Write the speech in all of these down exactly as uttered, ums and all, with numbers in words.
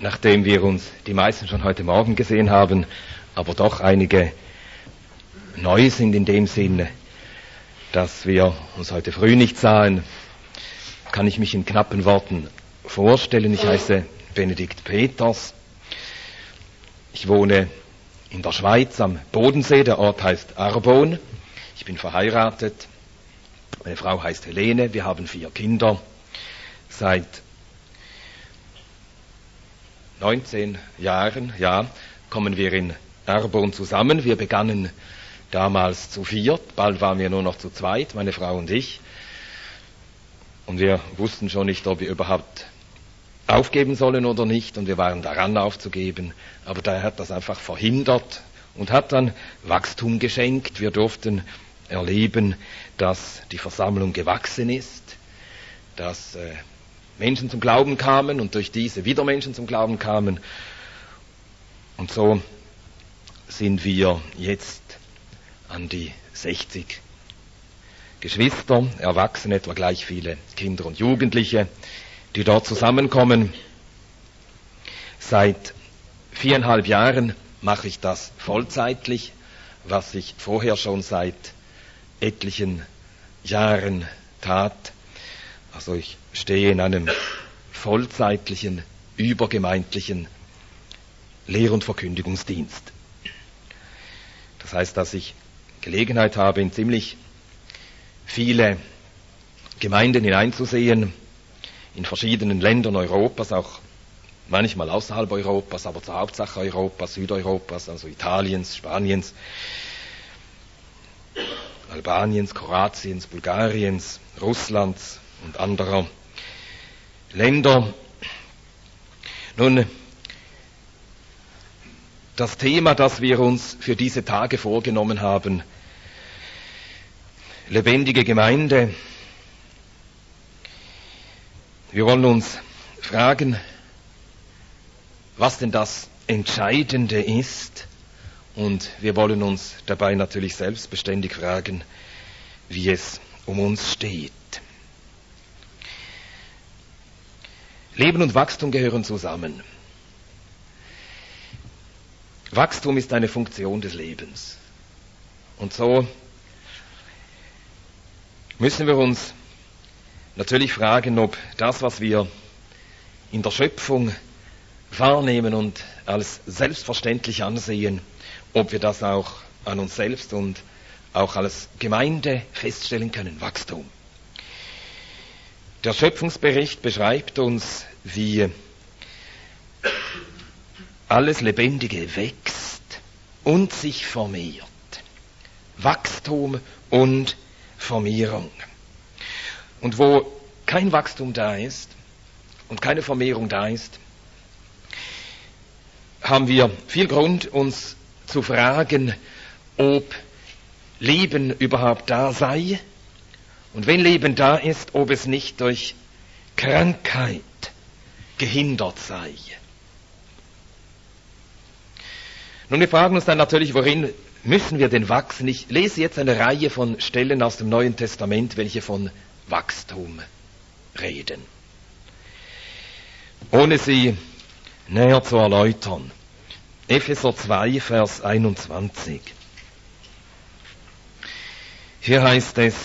nachdem wir uns die meisten schon heute Morgen gesehen haben, aber doch einige neu sind in dem Sinne, dass wir uns heute früh nicht sahen, kann ich mich in knappen Worten vorstellen. Ich heiße Benedikt Peters. Ich wohne in der Schweiz am Bodensee. Der Ort heißt Arbon. Ich bin verheiratet. Meine Frau heißt Helene. Wir haben vier Kinder. Seit neunzehn Jahren, ja, kommen wir in Arbon zusammen. Wir begannen damals zu viert. Bald waren wir nur noch zu zweit, meine Frau und ich. Und wir wussten schon nicht, ob wir überhaupt aufgeben sollen oder nicht. Und wir waren daran aufzugeben. Aber der hat das einfach verhindert und hat dann Wachstum geschenkt. Wir durften erleben, dass die Versammlung gewachsen ist, dass äh, Menschen zum Glauben kamen und durch diese wieder Menschen zum Glauben kamen. Und so sind wir jetzt an die sechzig Geschwister, Erwachsene, etwa gleich viele Kinder und Jugendliche, die dort zusammenkommen. Seit viereinhalb Jahren mache ich das vollzeitlich, was ich vorher schon seit etlichen Jahren tat. Also ich stehe in einem vollzeitlichen, übergemeindlichen Lehr- und Verkündigungsdienst. Das heißt, dass ich Gelegenheit habe, in ziemlich viele Gemeinden hineinzusehen, in verschiedenen Ländern Europas, auch manchmal außerhalb Europas, aber zur Hauptsache Europas, Südeuropas, also Italiens, Spaniens, Albaniens, Kroatiens, Bulgariens, Russlands und anderer Länder. Nun, das Thema, das wir uns für diese Tage vorgenommen haben, lebendige Gemeinde. Wir wollen uns fragen, was denn das Entscheidende ist, und wir wollen uns dabei natürlich selbstbeständig fragen, wie es um uns steht. Leben und Wachstum gehören zusammen. Wachstum ist eine Funktion des Lebens. Und so müssen wir uns natürlich fragen, ob das, was wir in der Schöpfung wahrnehmen und als selbstverständlich ansehen, ob wir das auch an uns selbst und auch als Gemeinde feststellen können. Wachstum. Der Schöpfungsbericht beschreibt uns, wie alles Lebendige wächst und sich vermehrt. Wachstum und Vermehrung. Und wo kein Wachstum da ist und keine Vermehrung da ist, haben wir viel Grund, uns zu fragen, ob Leben überhaupt da sei, und wenn Leben da ist, ob es nicht durch Krankheit gehindert sei. Nun, wir fragen uns dann natürlich, worin müssen wir denn wachsen? Ich lese jetzt eine Reihe von Stellen aus dem Neuen Testament, welche von Wachstum reden. Ohne sie näher zu erläutern. Epheser zwei, Vers einundzwanzig. Hier heißt es,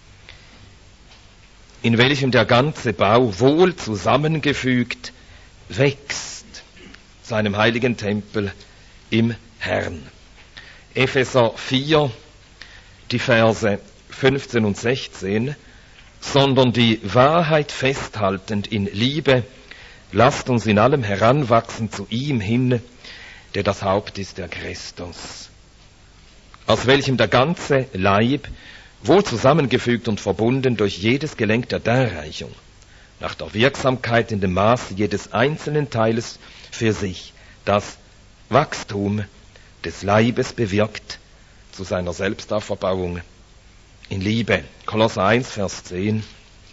in welchem der ganze Bau wohl zusammengefügt wächst zu einem heiligen Tempel im Herrn. Epheser vier, die Verse fünfzehn und sechzehn, sondern die Wahrheit festhaltend in Liebe, lasst uns in allem heranwachsen zu ihm hin, der das Haupt ist, der Christus, aus welchem der ganze Leib, wohl zusammengefügt und verbunden durch jedes Gelenk der Darreichung, nach der Wirksamkeit in dem Maße jedes einzelnen Teiles für sich, das Wachstum des Leibes bewirkt zu seiner Selbstauferbauung in Liebe. Kolosser eins, Vers zehn.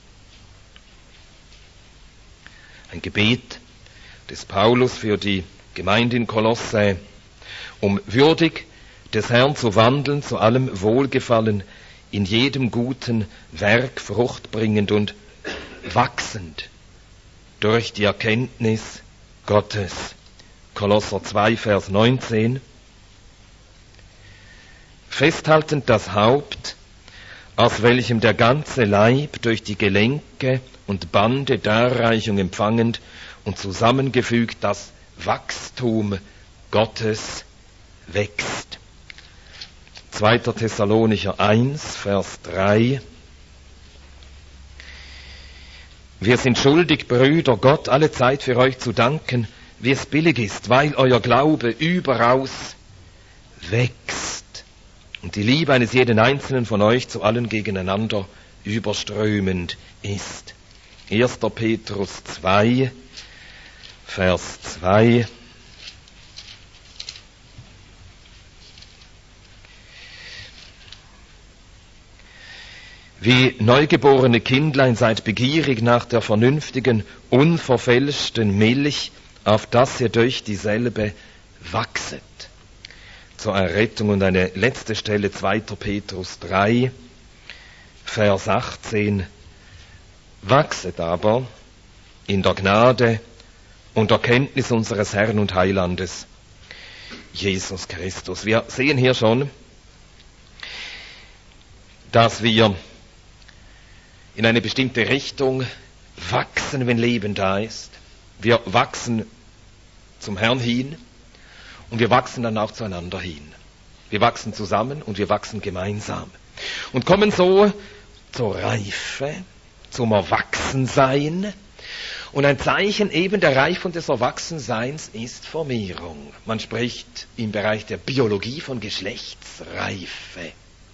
Ein Gebet des Paulus für die Gemeinde in Kolosse, um würdig des Herrn zu wandeln, zu allem Wohlgefallen, in jedem guten Werk fruchtbringend und wachsend durch die Erkenntnis Gottes. Kolosser zwei, Vers neunzehn. Festhaltend das Haupt, aus welchem der ganze Leib durch die Gelenke und Bande Darreichung empfangend und zusammengefügt das Wachstum Gottes wächst. zweiter Thessalonicher eins, Vers drei. Wir sind schuldig, Brüder, Gott alle Zeit für euch zu danken, wie es billig ist, weil euer Glaube überaus wächst und die Liebe eines jeden Einzelnen von euch zu allen gegeneinander überströmend ist. erster Petrus zwei, Vers zwei. Wie neugeborene Kindlein seid begierig nach der vernünftigen, unverfälschten Milch, auf dass ihr durch dieselbe wachset. Zur Errettung. Und eine letzte Stelle, zweiter Petrus drei, Vers achtzehn. Wachset aber in der Gnade und Erkenntnis unseres Herrn und Heilandes, Jesus Christus. Wir sehen hier schon, dass wir in eine bestimmte Richtung wachsen, wenn Leben da ist. Wir wachsen zum Herrn hin und wir wachsen dann auch zueinander hin. Wir wachsen zusammen und wir wachsen gemeinsam und kommen so zur Reife, zum Erwachsensein. Und ein Zeichen eben der Reife und des Erwachsenseins ist Vermehrung. Man spricht im Bereich der Biologie von Geschlechtsreife.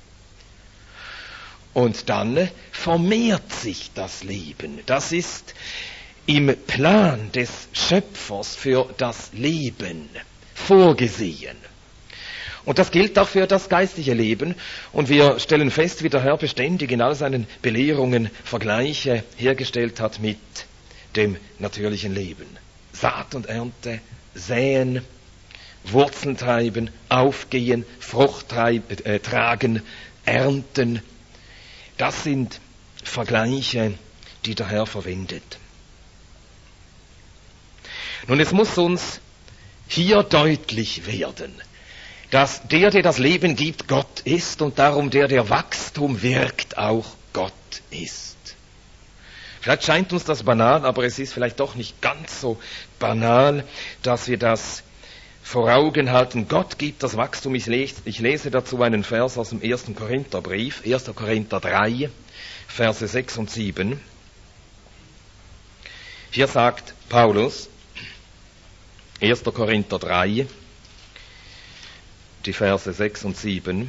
Und dann vermehrt sich das Leben. Das ist im Plan des Schöpfers für das Leben vorgesehen. Und das gilt auch für das geistliche Leben. Und wir stellen fest, wie der Herr beständig in all seinen Belehrungen Vergleiche hergestellt hat mit dem natürlichen Leben. Saat und Ernte, säen, Wurzeln treiben, aufgehen, Frucht treiben, äh, tragen, ernten. Das sind Vergleiche, die der Herr verwendet. Nun, es muss uns hier deutlich werden, dass der, der das Leben gibt, Gott ist und darum der, der Wachstum wirkt, auch Gott ist. Vielleicht scheint uns das banal, aber es ist vielleicht doch nicht ganz so banal, dass wir das vor Augen halten. Gott gibt das Wachstum. Ich lese, ich lese dazu einen Vers aus dem ersten Korintherbrief, erster Korinther drei, Verse sechs und sieben. Hier sagt Paulus, erster Korinther drei, die Verse sechs und sieben.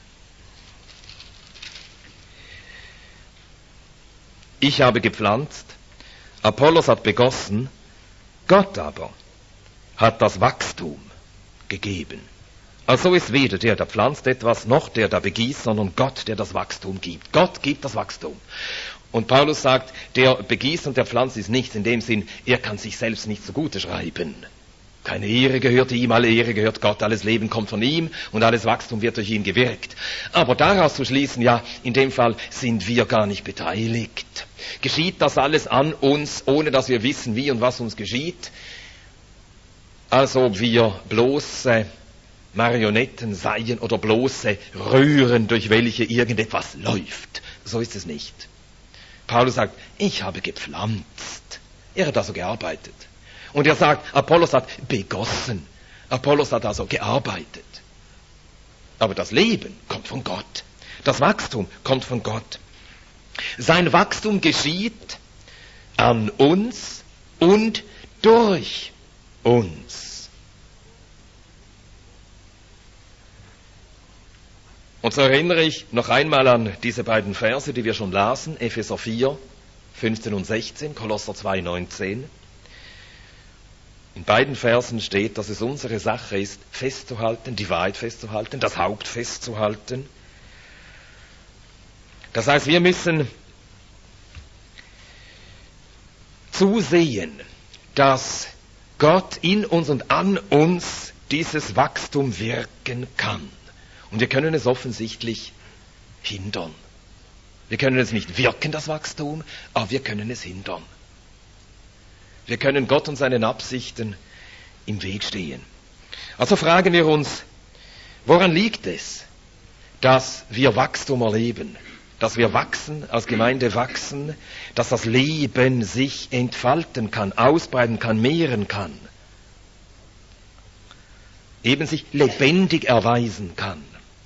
Ich habe gepflanzt, Apollos hat begossen, Gott aber hat das Wachstum gegeben. Also ist weder der, der pflanzt etwas, noch der, der begießt, sondern Gott, der das Wachstum gibt. Gott gibt das Wachstum. Und Paulus sagt, der begießt und der pflanzt ist nichts, in dem Sinn, er kann sich selbst nicht zugute schreiben. Keine Ehre gehört ihm, alle Ehre gehört Gott, alles Leben kommt von ihm und alles Wachstum wird durch ihn gewirkt. Aber daraus zu schließen, ja, in dem Fall sind wir gar nicht beteiligt. Geschieht das alles an uns, ohne dass wir wissen, wie und was uns geschieht? Als ob wir bloße Marionetten seien oder bloße Röhren, durch welche irgendetwas läuft. So ist es nicht. Paulus sagt, ich habe gepflanzt. Er hat also gearbeitet. Und er sagt, Apollos hat begossen. Apollos hat also gearbeitet. Aber das Leben kommt von Gott. Das Wachstum kommt von Gott. Sein Wachstum geschieht an uns und durch uns. Und so erinnere ich noch einmal an diese beiden Verse, die wir schon lasen, Epheser vier, fünfzehn und sechzehn, Kolosser zwei, neunzehn. In beiden Versen steht, dass es unsere Sache ist, festzuhalten, die Wahrheit festzuhalten, das Haupt festzuhalten. Das heißt, wir müssen zusehen, dass Gott in uns und an uns dieses Wachstum wirken kann. Und wir können es offensichtlich hindern. Wir können es nicht wirken, das Wachstum, aber wir können es hindern. Wir können Gott und seinen Absichten im Weg stehen. Also fragen wir uns, woran liegt es, dass wir Wachstum erleben, dass wir wachsen, als Gemeinde wachsen, dass das Leben sich entfalten kann, ausbreiten kann, mehren kann, eben sich lebendig erweisen kann?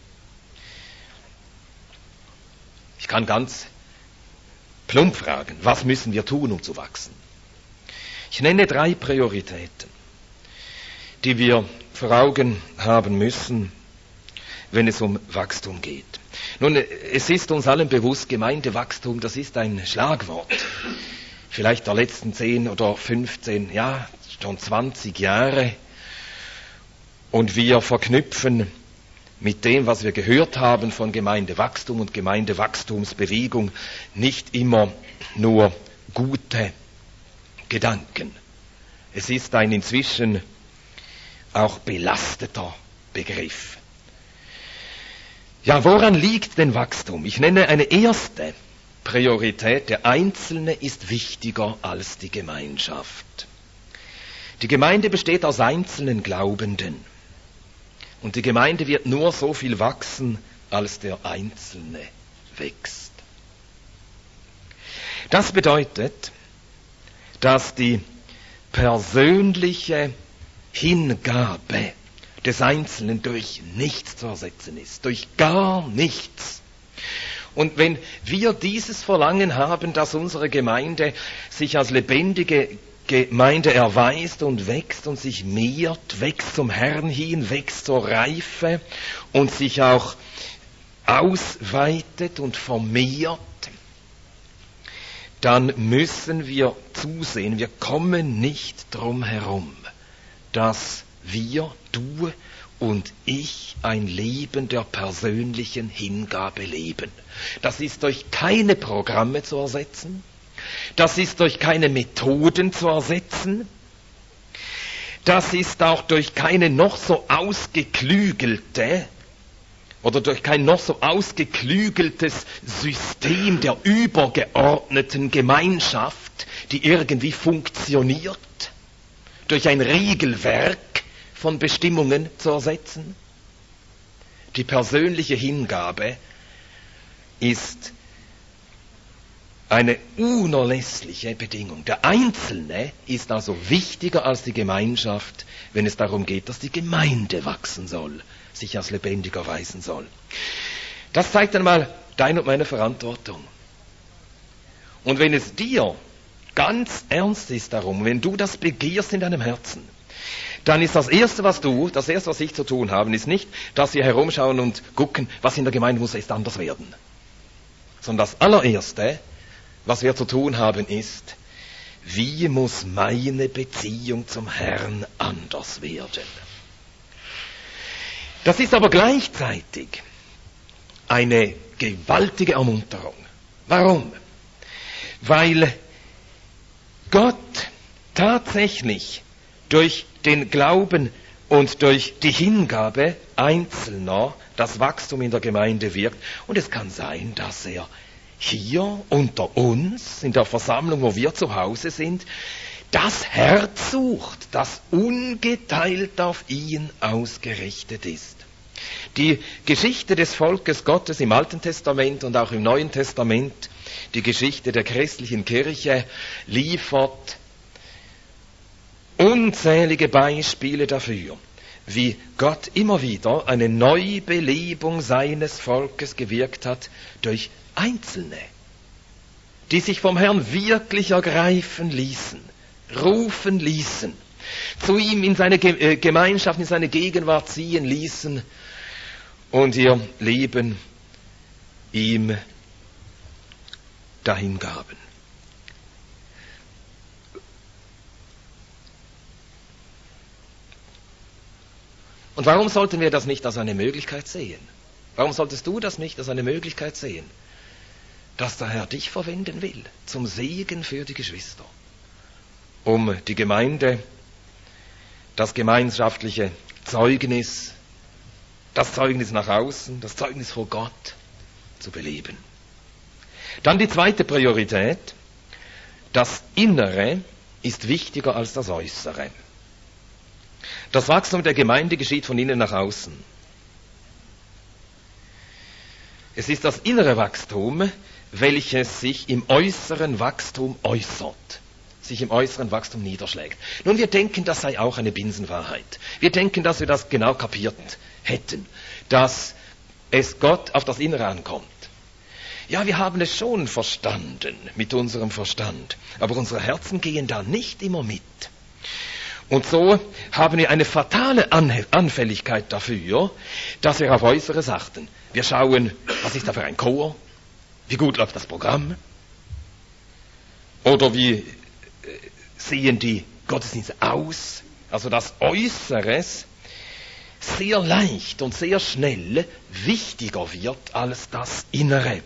Ich kann ganz plump fragen, was müssen wir tun, um zu wachsen? Ich nenne drei Prioritäten, die wir vor Augen haben müssen, wenn es um Wachstum geht. Nun, es ist uns allen bewusst, Gemeindewachstum, das ist ein Schlagwort. Vielleicht der letzten zehn oder fünfzehn, ja, schon zwanzig Jahre. Und wir verknüpfen mit dem, was wir gehört haben von Gemeindewachstum und Gemeindewachstumsbewegung, nicht immer nur gute Gedanken. Es ist ein inzwischen auch belasteter Begriff. Ja, woran liegt denn Wachstum? Ich nenne eine erste Priorität. Der Einzelne ist wichtiger als die Gemeinschaft. Die Gemeinde besteht aus einzelnen Glaubenden. Und die Gemeinde wird nur so viel wachsen, als der Einzelne wächst. Das bedeutet, dass die persönliche Hingabe des Einzelnen durch nichts zu ersetzen ist, durch gar nichts. Und wenn wir dieses Verlangen haben, dass unsere Gemeinde sich als lebendige Gemeinde erweist und wächst und sich mehrt, wächst zum Herrn hin, wächst zur Reife und sich auch ausweitet und vermehrt, dann müssen wir zusehen, wir kommen nicht drum herum, dass wir, du und ich, ein Leben der persönlichen Hingabe leben. Das ist durch keine Programme zu ersetzen, das ist durch keine Methoden zu ersetzen, das ist auch durch keine noch so ausgeklügelte oder durch kein noch so ausgeklügeltes System der übergeordneten Gemeinschaft, die irgendwie funktioniert, durch ein Regelwerk von Bestimmungen zu ersetzen. Die persönliche Hingabe ist eine unerlässliche Bedingung. Der Einzelne ist also wichtiger als die Gemeinschaft, wenn es darum geht, dass die Gemeinde wachsen soll, sich als lebendig erweisen soll. Das zeigt einmal deine und meine Verantwortung. Und wenn es dir ganz ernst ist darum, wenn du das begehrst in deinem Herzen, dann ist das Erste, was du, das Erste, was ich zu tun haben, ist nicht, dass wir herumschauen und gucken, was in der Gemeinde muss jetzt anders werden. Sondern das Allererste, was wir zu tun haben, ist, wie muss meine Beziehung zum Herrn anders werden? Das ist aber gleichzeitig eine gewaltige Ermunterung. Warum? Weil Gott tatsächlich durch den Glauben und durch die Hingabe Einzelner das Wachstum in der Gemeinde wirkt. Und es kann sein, dass er hier unter uns, in der Versammlung, wo wir zu Hause sind, das Herz sucht, das ungeteilt auf ihn ausgerichtet ist. Die Geschichte des Volkes Gottes im Alten Testament und auch im Neuen Testament, die Geschichte der christlichen Kirche, liefert unzählige Beispiele dafür, wie Gott immer wieder eine Neubelebung seines Volkes gewirkt hat durch Einzelne, die sich vom Herrn wirklich ergreifen ließen, rufen ließen, zu ihm in seine Ge- Gemeinschaft, in seine Gegenwart ziehen ließen und ihr Leben ihm dahingaben. Und warum sollten wir das nicht als eine Möglichkeit sehen? Warum solltest du das nicht als eine Möglichkeit sehen, dass der Herr dich verwenden will, zum Segen für die Geschwister, um die Gemeinde, das gemeinschaftliche Zeugnis, das Zeugnis nach außen, das Zeugnis vor Gott zu beleben. Dann die zweite Priorität, das Innere ist wichtiger als das Äußere. Das Wachstum der Gemeinde geschieht von innen nach außen. Es ist das innere Wachstum, welches sich im äußeren Wachstum äußert, sich im äußeren Wachstum niederschlägt. Nun, wir denken, das sei auch eine Binsenwahrheit. Wir denken, dass wir das genau kapiert hätten, dass es Gott auf das Innere ankommt. Ja, wir haben es schon verstanden mit unserem Verstand, aber unsere Herzen gehen da nicht immer mit. Und so haben wir eine fatale Anfälligkeit dafür, dass wir auf Äußeres achten. Wir schauen, was ist da für ein Chor? Wie gut läuft das Programm? Oder wie sehen die Gottesdienste aus? Also das Äußeres sehr leicht und sehr schnell wichtiger wird als das Innere.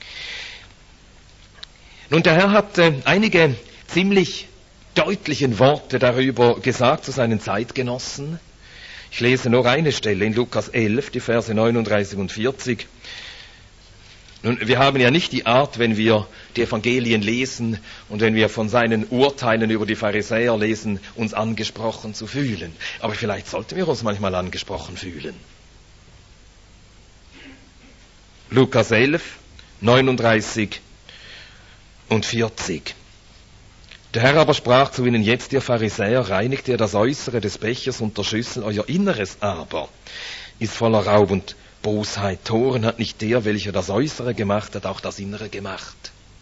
Nun, der Herr hat äh, einige ziemlich deutlichen Worte darüber gesagt zu seinen Zeitgenossen. Ich lese nur eine Stelle in Lukas elf, die Verse neununddreißig und vierzig. Nun, wir haben ja nicht die Art, wenn wir die Evangelien lesen und wenn wir von seinen Urteilen über die Pharisäer lesen, uns angesprochen zu fühlen. Aber vielleicht sollten wir uns manchmal angesprochen fühlen. Lukas elf, neununddreißig und vierzig. Der Herr aber sprach zu ihnen: Jetzt, ihr Pharisäer, reinigt ihr das Äußere des Bechers und der Schüssel, euer Inneres aber ist voller Raub und Bosheit. Toren hat nicht der, welcher das Äußere gemacht hat, auch das Innere gemacht.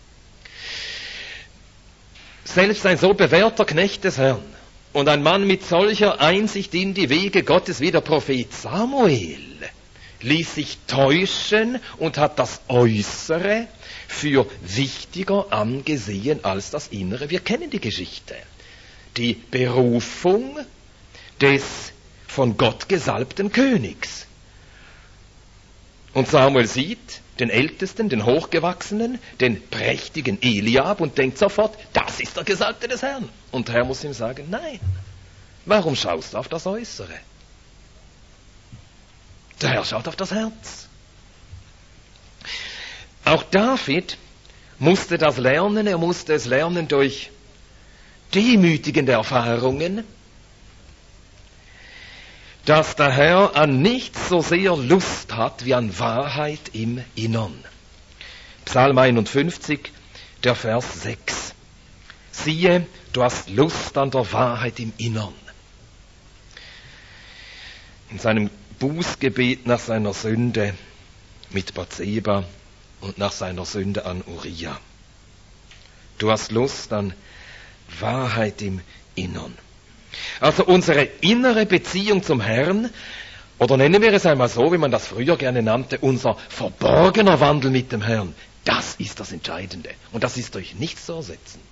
Selbst ein so bewährter Knecht des Herrn und ein Mann mit solcher Einsicht in die Wege Gottes wie der Prophet Samuel ließ sich täuschen und hat das Äußere für wichtiger angesehen als das Innere. Wir kennen die Geschichte. Die Berufung des von Gott gesalbten Königs. Und Samuel sieht den Ältesten, den Hochgewachsenen, den prächtigen Eliab und denkt sofort, das ist der Gesalbte des Herrn. Und der Herr muss ihm sagen, nein, warum schaust du auf das Äußere? Der Herr schaut auf das Herz. Auch David musste das lernen, er musste es lernen durch demütigende Erfahrungen, dass der Herr an nichts so sehr Lust hat wie an Wahrheit im Innern. Psalm einundfünfzig, der Vers sechs. Siehe, du hast Lust an der Wahrheit im Innern. In seinem Bußgebet nach seiner Sünde mit Bathseba und nach seiner Sünde an Uriah. Du hast Lust an Wahrheit im Innern. Also unsere innere Beziehung zum Herrn, oder nennen wir es einmal so, wie man das früher gerne nannte, unser verborgener Wandel mit dem Herrn, das ist das Entscheidende. Und das ist durch nichts zu ersetzen.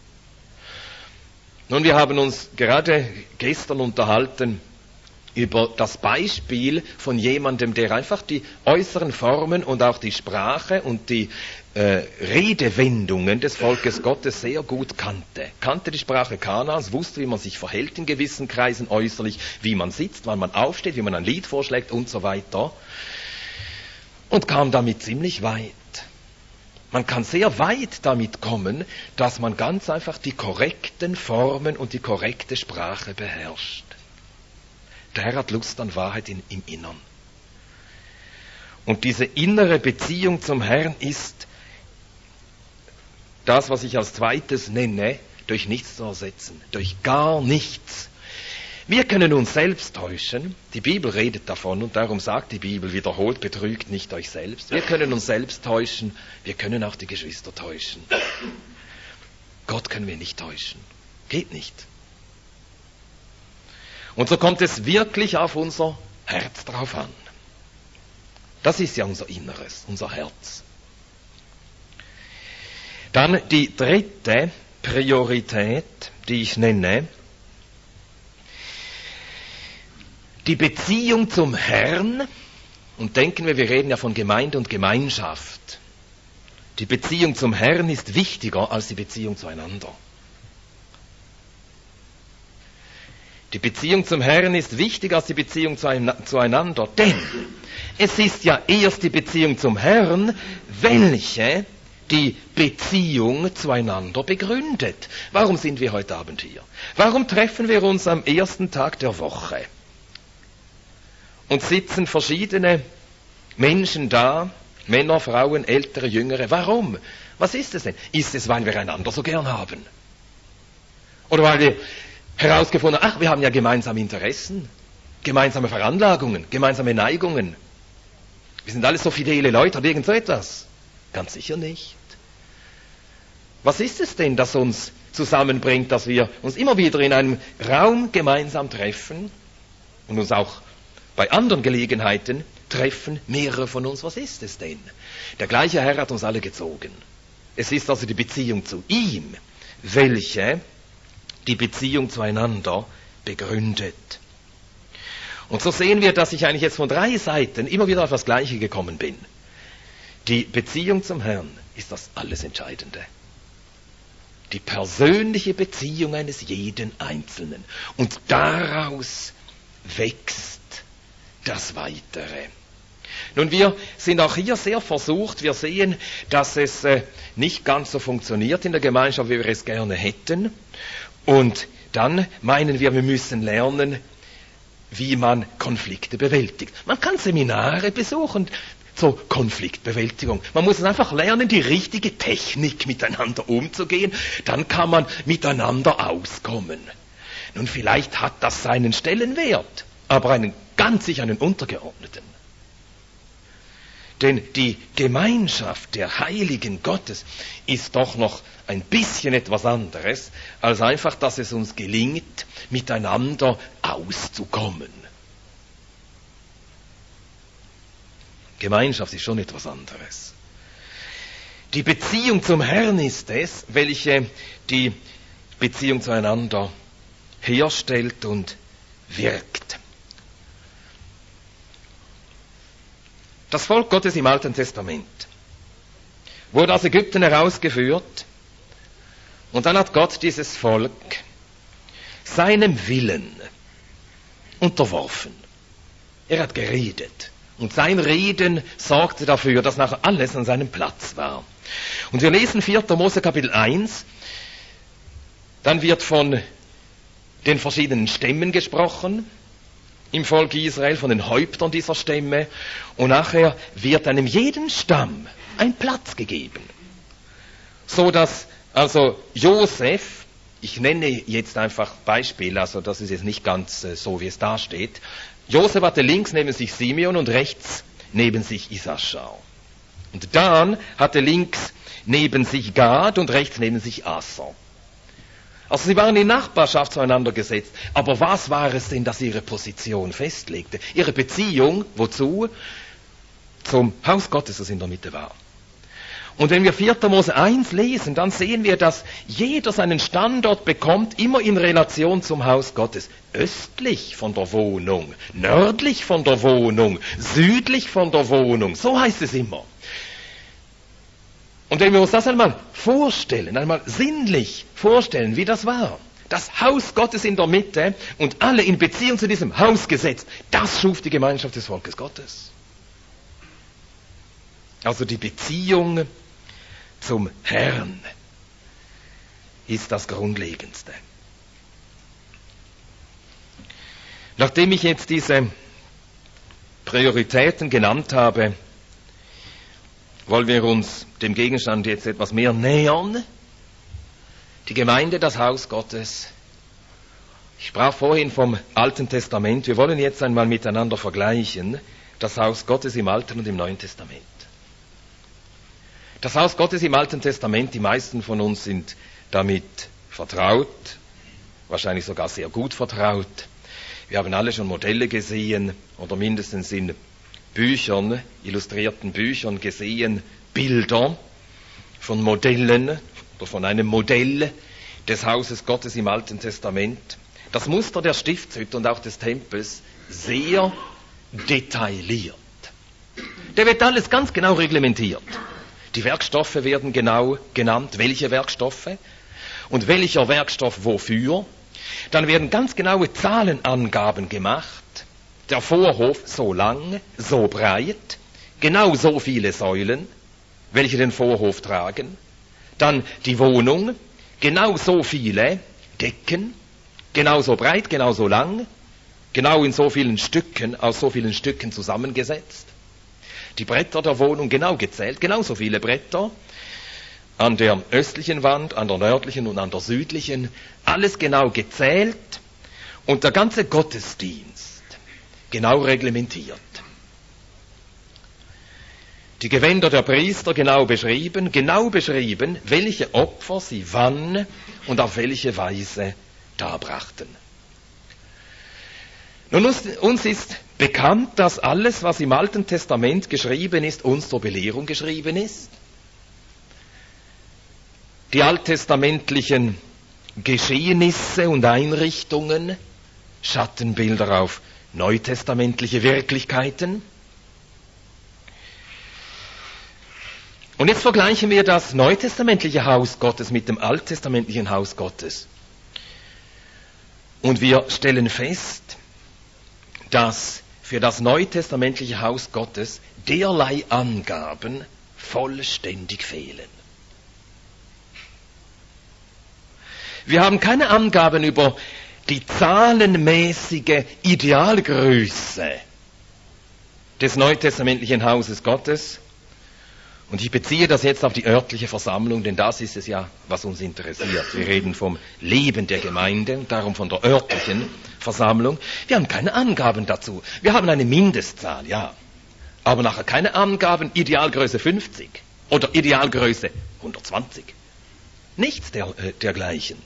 Nun, wir haben uns gerade gestern unterhalten über das Beispiel von jemandem, der einfach die äußeren Formen und auch die Sprache und die äh, Redewendungen des Volkes Gottes sehr gut kannte. Kannte die Sprache Kanaans, wusste, wie man sich verhält in gewissen Kreisen äußerlich, wie man sitzt, wann man aufsteht, wie man ein Lied vorschlägt und so weiter. Und kam damit ziemlich weit. Man kann sehr weit damit kommen, dass man ganz einfach die korrekten Formen und die korrekte Sprache beherrscht. Der Herr hat Lust an Wahrheit in, im Innern. Und diese innere Beziehung zum Herrn ist das, was ich als zweites nenne, durch nichts zu ersetzen, durch gar nichts. Wir können uns selbst täuschen, die Bibel redet davon und darum sagt die Bibel wiederholt, betrügt nicht euch selbst. Wir können uns selbst täuschen, wir können auch die Geschwister täuschen. Gott können wir nicht täuschen, geht nicht. Und so kommt es wirklich auf unser Herz drauf an. Das ist ja unser Inneres, unser Herz. Dann die dritte Priorität, die ich nenne, die Beziehung zum Herrn. Und denken wir, wir reden ja von Gemeinde und Gemeinschaft. Die Beziehung zum Herrn ist wichtiger als die Beziehung zueinander. Die Beziehung zum Herrn ist wichtiger als die Beziehung zueinander, denn es ist ja erst die Beziehung zum Herrn, welche die Beziehung zueinander begründet. Warum sind wir heute Abend hier? Warum treffen wir uns am ersten Tag der Woche? Und sitzen verschiedene Menschen da, Männer, Frauen, Ältere, Jüngere. Warum? Was ist es denn? Ist es, weil wir einander so gern haben? Oder weil wir herausgefunden haben, ach, wir haben ja gemeinsame Interessen, gemeinsame Veranlagungen, gemeinsame Neigungen. Wir sind alles so fidele Leute oder irgend so etwas? Ganz sicher nicht. Was ist es denn, das uns zusammenbringt, dass wir uns immer wieder in einem Raum gemeinsam treffen und uns auch bei anderen Gelegenheiten treffen, mehrere von uns? Was ist es denn? Der gleiche Herr hat uns alle gezogen. Es ist also die Beziehung zu ihm, welche die Beziehung zueinander begründet. Und so sehen wir, dass ich eigentlich jetzt von drei Seiten immer wieder auf das Gleiche gekommen bin. Die Beziehung zum Herrn ist das alles Entscheidende. Die persönliche Beziehung eines jeden Einzelnen. Und daraus wächst das Weitere. Nun, wir sind auch hier sehr versucht. Wir sehen, dass es äh, nicht ganz so funktioniert in der Gemeinschaft, wie wir es gerne hätten. Und dann meinen wir, wir müssen lernen, wie man Konflikte bewältigt. Man kann Seminare besuchen zur Konfliktbewältigung. Man muss einfach lernen, die richtige Technik miteinander umzugehen. Dann kann man miteinander auskommen. Nun, vielleicht hat das seinen Stellenwert, aber einen ganz sicher einen untergeordneten. Denn die Gemeinschaft der Heiligen Gottes ist doch noch ein bisschen etwas anderes, als einfach, dass es uns gelingt, miteinander auszukommen. Gemeinschaft ist schon etwas anderes. Die Beziehung zum Herrn ist es, welche die Beziehung zueinander herstellt und wirkt. Das Volk Gottes im Alten Testament wurde aus Ägypten herausgeführt und dann hat Gott dieses Volk seinem Willen unterworfen. Er hat geredet und sein Reden sorgte dafür, dass nachher alles an seinem Platz war. Und wir lesen vierter Mose Kapitel eins, dann wird von den verschiedenen Stämmen gesprochen im Volk Israel, von den Häuptern dieser Stämme, und nachher wird einem jeden Stamm ein Platz gegeben, so dass also Josef, ich nenne jetzt einfach Beispiele, also das ist jetzt nicht ganz äh, so, wie es da steht. Josef hatte links neben sich Simeon und rechts neben sich Issachar. Und Dan hatte links neben sich Gad und rechts neben sich Aser. Also sie waren in Nachbarschaft zueinander gesetzt. Aber was war es denn, das ihre Position festlegte? Ihre Beziehung, wozu? Zum Haus Gottes, das in der Mitte war. Und wenn wir vierter Mose eins lesen, dann sehen wir, dass jeder seinen Standort bekommt, immer in Relation zum Haus Gottes. Östlich von der Wohnung, nördlich von der Wohnung, südlich von der Wohnung. So heißt es immer. Und wenn wir uns das einmal vorstellen, einmal sinnlich vorstellen, wie das war, das Haus Gottes in der Mitte und alle in Beziehung zu diesem Haus gesetzt, das schuf die Gemeinschaft des Volkes Gottes. Also die Beziehung zum Herrn ist das Grundlegendste. Nachdem ich jetzt diese Prioritäten genannt habe, wollen wir uns dem Gegenstand jetzt etwas mehr nähern. Die Gemeinde, das Haus Gottes. Ich sprach vorhin vom Alten Testament. Wir wollen jetzt einmal miteinander vergleichen, das Haus Gottes im Alten und im Neuen Testament. Das Haus Gottes im Alten Testament, die meisten von uns sind damit vertraut, wahrscheinlich sogar sehr gut vertraut. Wir haben alle schon Modelle gesehen oder mindestens in Büchern, illustrierten Büchern gesehen, Bilder von Modellen oder von einem Modell des Hauses Gottes im Alten Testament. Das Muster der Stiftshütte und auch des Tempels sehr detailliert. Da wird alles ganz genau reglementiert. Die Werkstoffe werden genau genannt, welche Werkstoffe und welcher Werkstoff wofür. Dann werden ganz genaue Zahlenangaben gemacht. Der Vorhof so lang, so breit, genau so viele Säulen, welche den Vorhof tragen. Dann die Wohnung, genau so viele Decken, genauso breit, genauso lang, genau in so vielen Stücken, aus so vielen Stücken zusammengesetzt. Die Bretter der Wohnung genau gezählt, genauso viele Bretter. An der östlichen Wand, an der nördlichen und an der südlichen, alles genau gezählt und der ganze Gottesdienst genau reglementiert. Die Gewänder der Priester genau beschrieben, genau beschrieben, welche Opfer sie wann und auf welche Weise darbrachten. Nun, uns, uns ist bekannt, dass alles, was im Alten Testament geschrieben ist, uns zur Belehrung geschrieben ist. Die alttestamentlichen Geschehnisse und Einrichtungen, Schattenbilder auf neutestamentliche Wirklichkeiten. Und jetzt vergleichen wir das neutestamentliche Haus Gottes mit dem alttestamentlichen Haus Gottes. Und wir stellen fest, dass für das neutestamentliche Haus Gottes derlei Angaben vollständig fehlen. Wir haben keine Angaben über die zahlenmäßige Idealgröße des neutestamentlichen Hauses Gottes. Und ich beziehe das jetzt auf die örtliche Versammlung, denn das ist es ja, was uns interessiert. Wir reden vom Leben der Gemeinde und darum von der örtlichen Versammlung. Wir haben keine Angaben dazu. Wir haben eine Mindestzahl, ja. Aber nachher keine Angaben, Idealgröße fünfzig oder Idealgröße hundertzwanzig. Nichts der, äh, dergleichen.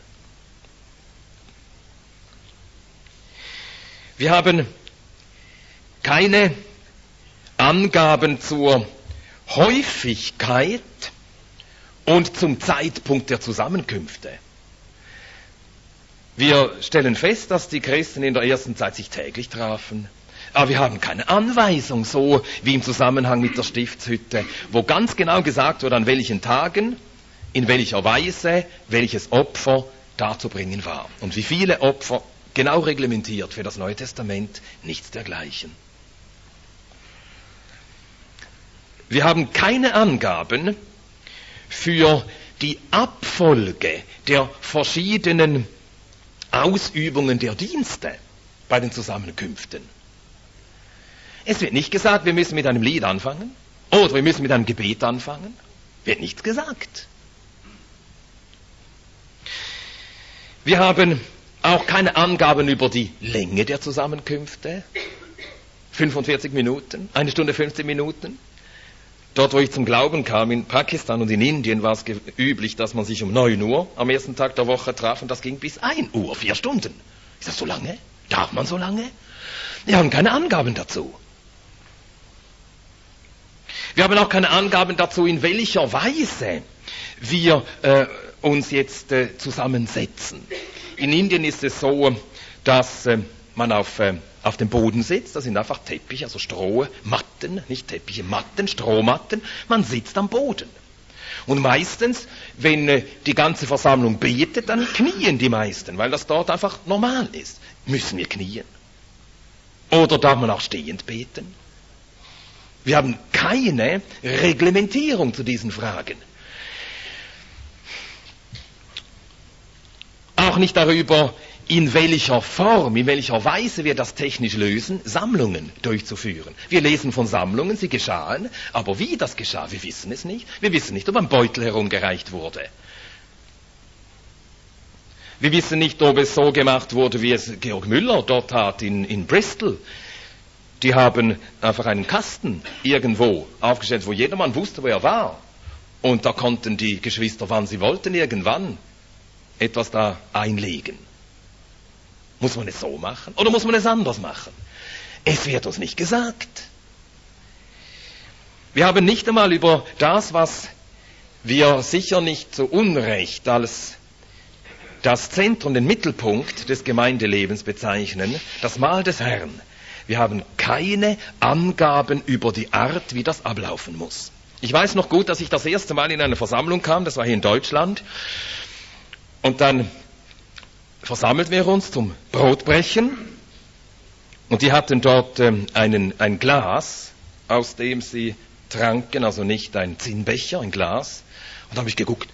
Wir haben keine Angaben zur Häufigkeit und zum Zeitpunkt der Zusammenkünfte. Wir stellen fest, dass die Christen in der ersten Zeit sich täglich trafen, aber wir haben keine Anweisung, so wie im Zusammenhang mit der Stiftshütte, wo ganz genau gesagt wird, an welchen Tagen, in welcher Weise, welches Opfer darzubringen war. Und wie viele Opfer, genau reglementiert für das Neue Testament, nichts dergleichen. Wir haben keine Angaben für die Abfolge der verschiedenen Ausübungen der Dienste bei den Zusammenkünften. Es wird nicht gesagt, wir müssen mit einem Lied anfangen oder wir müssen mit einem Gebet anfangen. Wird nichts gesagt. Wir haben auch keine Angaben über die Länge der Zusammenkünfte. fünfundvierzig Minuten, eine Stunde fünfzehn Minuten. Dort, wo ich zum Glauben kam, in Pakistan und in Indien, war es üblich, dass man sich um neun Uhr am ersten Tag der Woche traf und das ging bis ein Uhr, vier Stunden. Ist das so lange? Darf man so lange? Wir haben keine Angaben dazu. Wir haben auch keine Angaben dazu, in welcher Weise wir äh, uns jetzt äh, zusammensetzen. In Indien ist es so, dass äh, man auf, äh, auf dem Boden sitzt, das sind einfach Teppiche, also Strohmatten, nicht Teppiche, Matten, Strohmatten, man sitzt am Boden. Und meistens, wenn äh, die ganze Versammlung betet, dann knien die meisten, weil das dort einfach normal ist. Müssen wir knien? Oder darf man auch stehend beten? Wir haben keine Reglementierung zu diesen Fragen. Auch nicht darüber, in welcher Form, in welcher Weise wir das technisch lösen, Sammlungen durchzuführen. Wir lesen von Sammlungen, sie geschahen, aber wie das geschah, wir wissen es nicht. Wir wissen nicht, ob ein Beutel herumgereicht wurde. Wir wissen nicht, ob es so gemacht wurde, wie es Georg Müller dort tat in, in Bristol. Die haben einfach einen Kasten irgendwo aufgestellt, wo jedermann wusste, wo er war. Und da konnten die Geschwister, wann sie wollten, irgendwann etwas da einlegen. Muss man es so machen oder muss man es anders machen? Es wird uns nicht gesagt. Wir haben nicht einmal über das, was wir sicher nicht zu Unrecht als das Zentrum, den Mittelpunkt des Gemeindelebens bezeichnen, das Mahl des Herrn. Wir haben keine Angaben über die Art, wie das ablaufen muss. Ich weiß noch gut, dass ich das erste Mal in eine Versammlung kam, das war hier in Deutschland, und dann versammelten wir uns zum Brotbrechen und die hatten dort ähm, einen, ein Glas, aus dem sie tranken, also nicht ein Zinnbecher, ein Glas. Und da habe ich geguckt.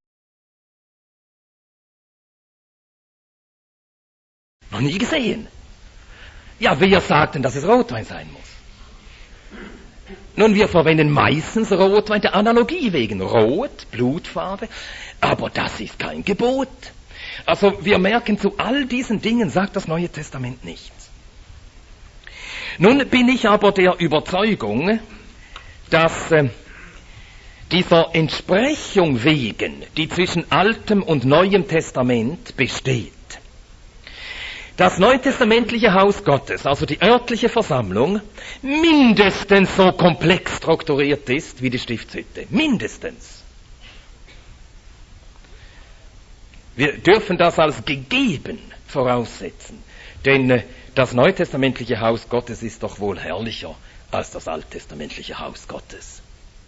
Noch nie gesehen. Ja, wir sagten, dass es Rotwein sein muss. Nun, wir verwenden meistens Rotwein der Analogie wegen. Rot, Blutfarbe. Aber das ist kein Gebot. Also wir merken, zu all diesen Dingen sagt das Neue Testament nichts. Nun bin ich aber der Überzeugung, dass äh, dieser Entsprechung wegen, die zwischen Altem und Neuem Testament besteht, das neutestamentliche Haus Gottes, also die örtliche Versammlung, mindestens so komplex strukturiert ist wie die Stiftshütte. Mindestens. Wir dürfen das als gegeben voraussetzen, denn äh, das neutestamentliche Haus Gottes ist doch wohl herrlicher als das alttestamentliche Haus Gottes.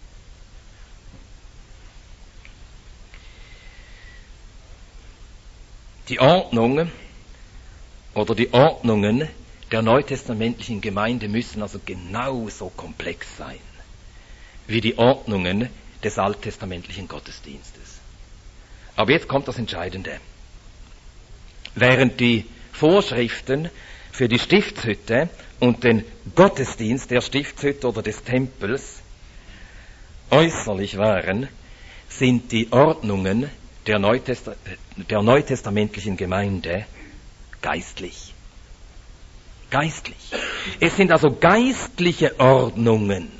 Die Ordnung oder die Ordnungen der neutestamentlichen Gemeinde müssen also genauso komplex sein wie die Ordnungen des alttestamentlichen Gottesdienstes. Aber jetzt kommt das Entscheidende. Während die Vorschriften für die Stiftshütte und den Gottesdienst der Stiftshütte oder des Tempels äußerlich waren, sind die Ordnungen der, Neutesta- der neutestamentlichen Gemeinde geistlich. Geistlich. Es sind also geistliche Ordnungen.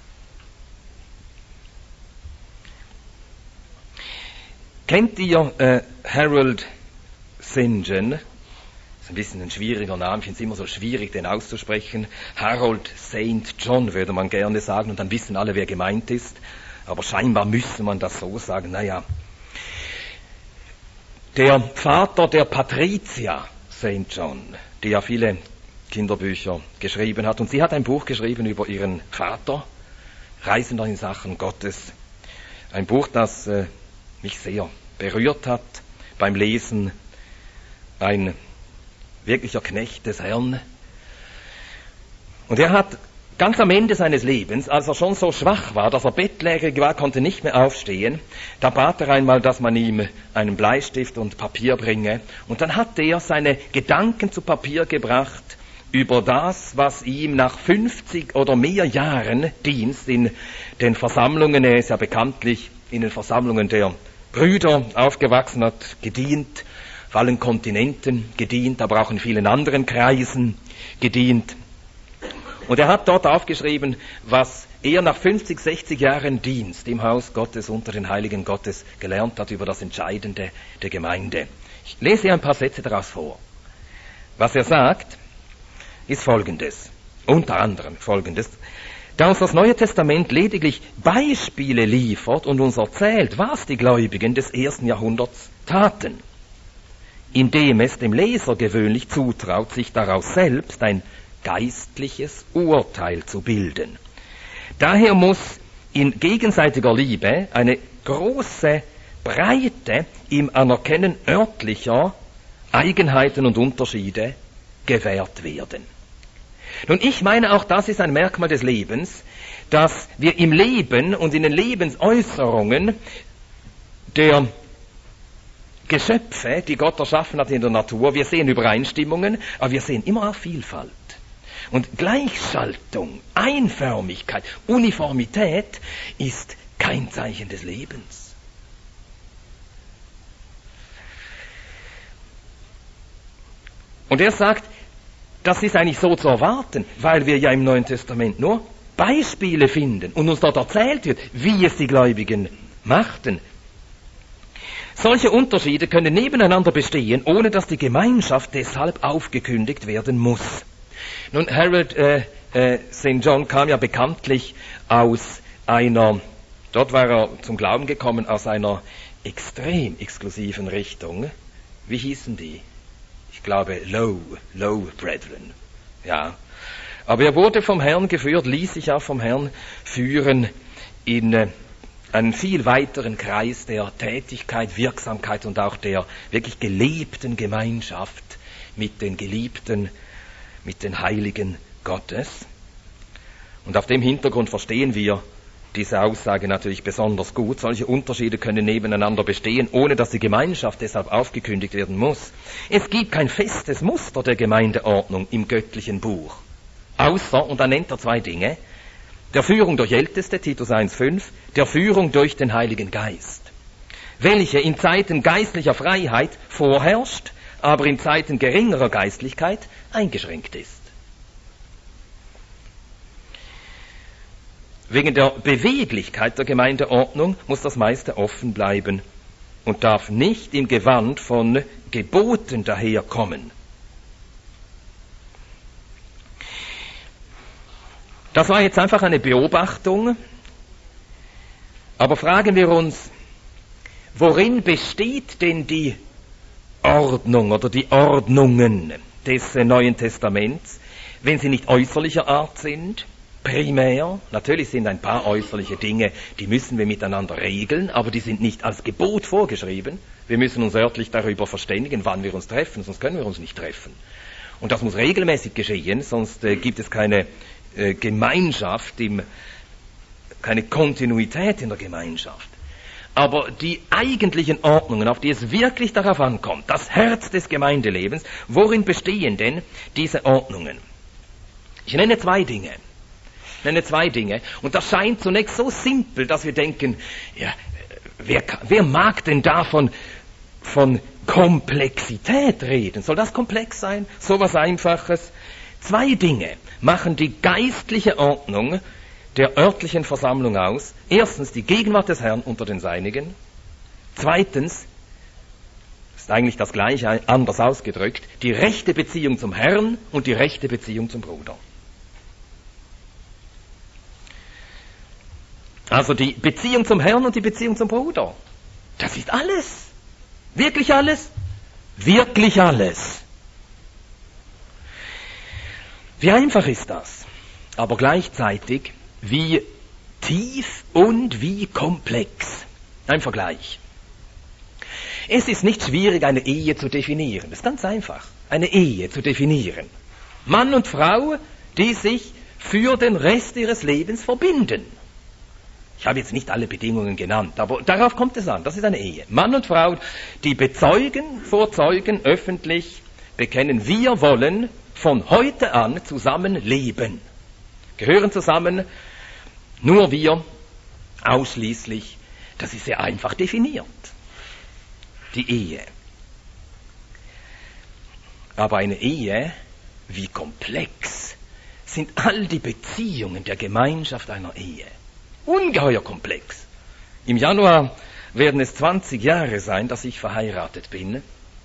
Kennt ihr äh, Harold St. John? Das ist ein bisschen ein schwieriger Name, ich finde es immer so schwierig, den auszusprechen. Harold Sankt John würde man gerne sagen, und dann wissen alle, wer gemeint ist. Aber scheinbar müsste man das so sagen. Naja, der Vater der Patricia Sankt John, die ja viele Kinderbücher geschrieben hat, und sie hat ein Buch geschrieben über ihren Vater, Reisender in Sachen Gottes. Ein Buch, das äh, mich sehr berührt hat beim Lesen. Ein wirklicher Knecht des Herrn. Und er hat ganz am Ende seines Lebens, als er schon so schwach war, dass er bettlägerig war, konnte nicht mehr aufstehen, da bat er einmal, dass man ihm einen Bleistift und Papier bringe. Und dann hat er seine Gedanken zu Papier gebracht über das, was ihm nach fünfzig oder mehr Jahren Dienst in den Versammlungen, er ist ja bekanntlich in den Versammlungen der Brüder aufgewachsen, hat gedient, auf allen Kontinenten gedient, aber auch in vielen anderen Kreisen gedient. Und er hat dort aufgeschrieben, was er nach fünfzig, sechzig Jahren Dienst im Haus Gottes unter den Heiligen Gottes gelernt hat über das Entscheidende der Gemeinde. Ich lese ein paar Sätze daraus vor. Was er sagt, ist Folgendes, unter anderem Folgendes: Da uns das Neue Testament lediglich Beispiele liefert und uns erzählt, was die Gläubigen des ersten Jahrhunderts taten, indem es dem Leser gewöhnlich zutraut, sich daraus selbst ein geistliches Urteil zu bilden. Daher muss in gegenseitiger Liebe eine große Breite im Anerkennen örtlicher Eigenheiten und Unterschiede gewährt werden. Nun, ich meine, auch das ist ein Merkmal des Lebens, dass wir im Leben und in den Lebensäußerungen der Geschöpfe, die Gott erschaffen hat in der Natur, wir sehen Übereinstimmungen, aber wir sehen immer auch Vielfalt. Und Gleichschaltung, Einförmigkeit, Uniformität ist kein Zeichen des Lebens. Und er sagt, das ist eigentlich so zu erwarten, weil wir ja im Neuen Testament nur Beispiele finden und uns dort erzählt wird, wie es die Gläubigen machten. Solche Unterschiede können nebeneinander bestehen, ohne dass die Gemeinschaft deshalb aufgekündigt werden muss. Nun, Harold äh, äh, Sankt John kam ja bekanntlich aus einer, dort war er zum Glauben gekommen, aus einer extrem exklusiven Richtung. Wie hießen die? Ich glaube, Low, Low Brethren. Ja. Aber er wurde vom Herrn geführt, ließ sich auch vom Herrn führen in äh, einen viel weiteren Kreis der Tätigkeit, Wirksamkeit und auch der wirklich gelebten Gemeinschaft mit den Geliebten, mit den Heiligen Gottes. Und auf dem Hintergrund verstehen wir diese Aussage natürlich besonders gut. Solche Unterschiede können nebeneinander bestehen, ohne dass die Gemeinschaft deshalb aufgekündigt werden muss. Es gibt kein festes Muster der Gemeindeordnung im göttlichen Buch. Außer, und dann nennt er zwei Dinge, der Führung durch Älteste, Titus eins fünf, der Führung durch den Heiligen Geist, welche in Zeiten geistlicher Freiheit vorherrscht, aber in Zeiten geringerer Geistlichkeit eingeschränkt ist. Wegen der Beweglichkeit der Gemeindeordnung muss das meiste offen bleiben und darf nicht im Gewand von Geboten daherkommen. Das war jetzt einfach eine Beobachtung, aber fragen wir uns, worin besteht denn die Ordnung oder die Ordnungen des Neuen Testaments, wenn sie nicht äußerlicher Art sind? Primär, natürlich sind ein paar äußerliche Dinge, die müssen wir miteinander regeln, aber die sind nicht als Gebot vorgeschrieben. Wir müssen uns örtlich darüber verständigen, wann wir uns treffen, sonst können wir uns nicht treffen. Und das muss regelmäßig geschehen, sonst äh, gibt es keine äh, Gemeinschaft, im, keine Kontinuität in der Gemeinschaft. Aber die eigentlichen Ordnungen, auf die es wirklich darauf ankommt, das Herz des Gemeindelebens, worin bestehen denn diese Ordnungen? Ich nenne zwei Dinge. Ich nenne zwei Dinge. Und das scheint zunächst so simpel, dass wir denken, ja, wer, wer mag denn davon von Komplexität reden? Soll das komplex sein? So was Einfaches? Zwei Dinge machen die geistliche Ordnung der örtlichen Versammlung aus. Erstens die Gegenwart des Herrn unter den Seinigen. Zweitens, ist eigentlich das Gleiche, anders ausgedrückt, die rechte Beziehung zum Herrn und die rechte Beziehung zum Bruder. Also die Beziehung zum Herrn und die Beziehung zum Bruder. Das ist alles. Wirklich alles? Wirklich alles. Wie einfach ist das? Aber gleichzeitig wie tief und wie komplex. Ein Vergleich. Es ist nicht schwierig, eine Ehe zu definieren. Das ist ganz einfach. Eine Ehe zu definieren. Mann und Frau, die sich für den Rest ihres Lebens verbinden. Ich habe jetzt nicht alle Bedingungen genannt, aber darauf kommt es an. Das ist eine Ehe. Mann und Frau, die bezeugen, vor Zeugen, öffentlich bekennen, wir wollen von heute an zusammen leben. Gehören zusammen, nur wir, ausschließlich. Das ist sehr einfach definiert. Die Ehe. Aber eine Ehe, wie komplex sind all die Beziehungen der Gemeinschaft einer Ehe. Ungeheuer komplex. Im Januar werden es zwanzig Jahre sein, dass ich verheiratet bin.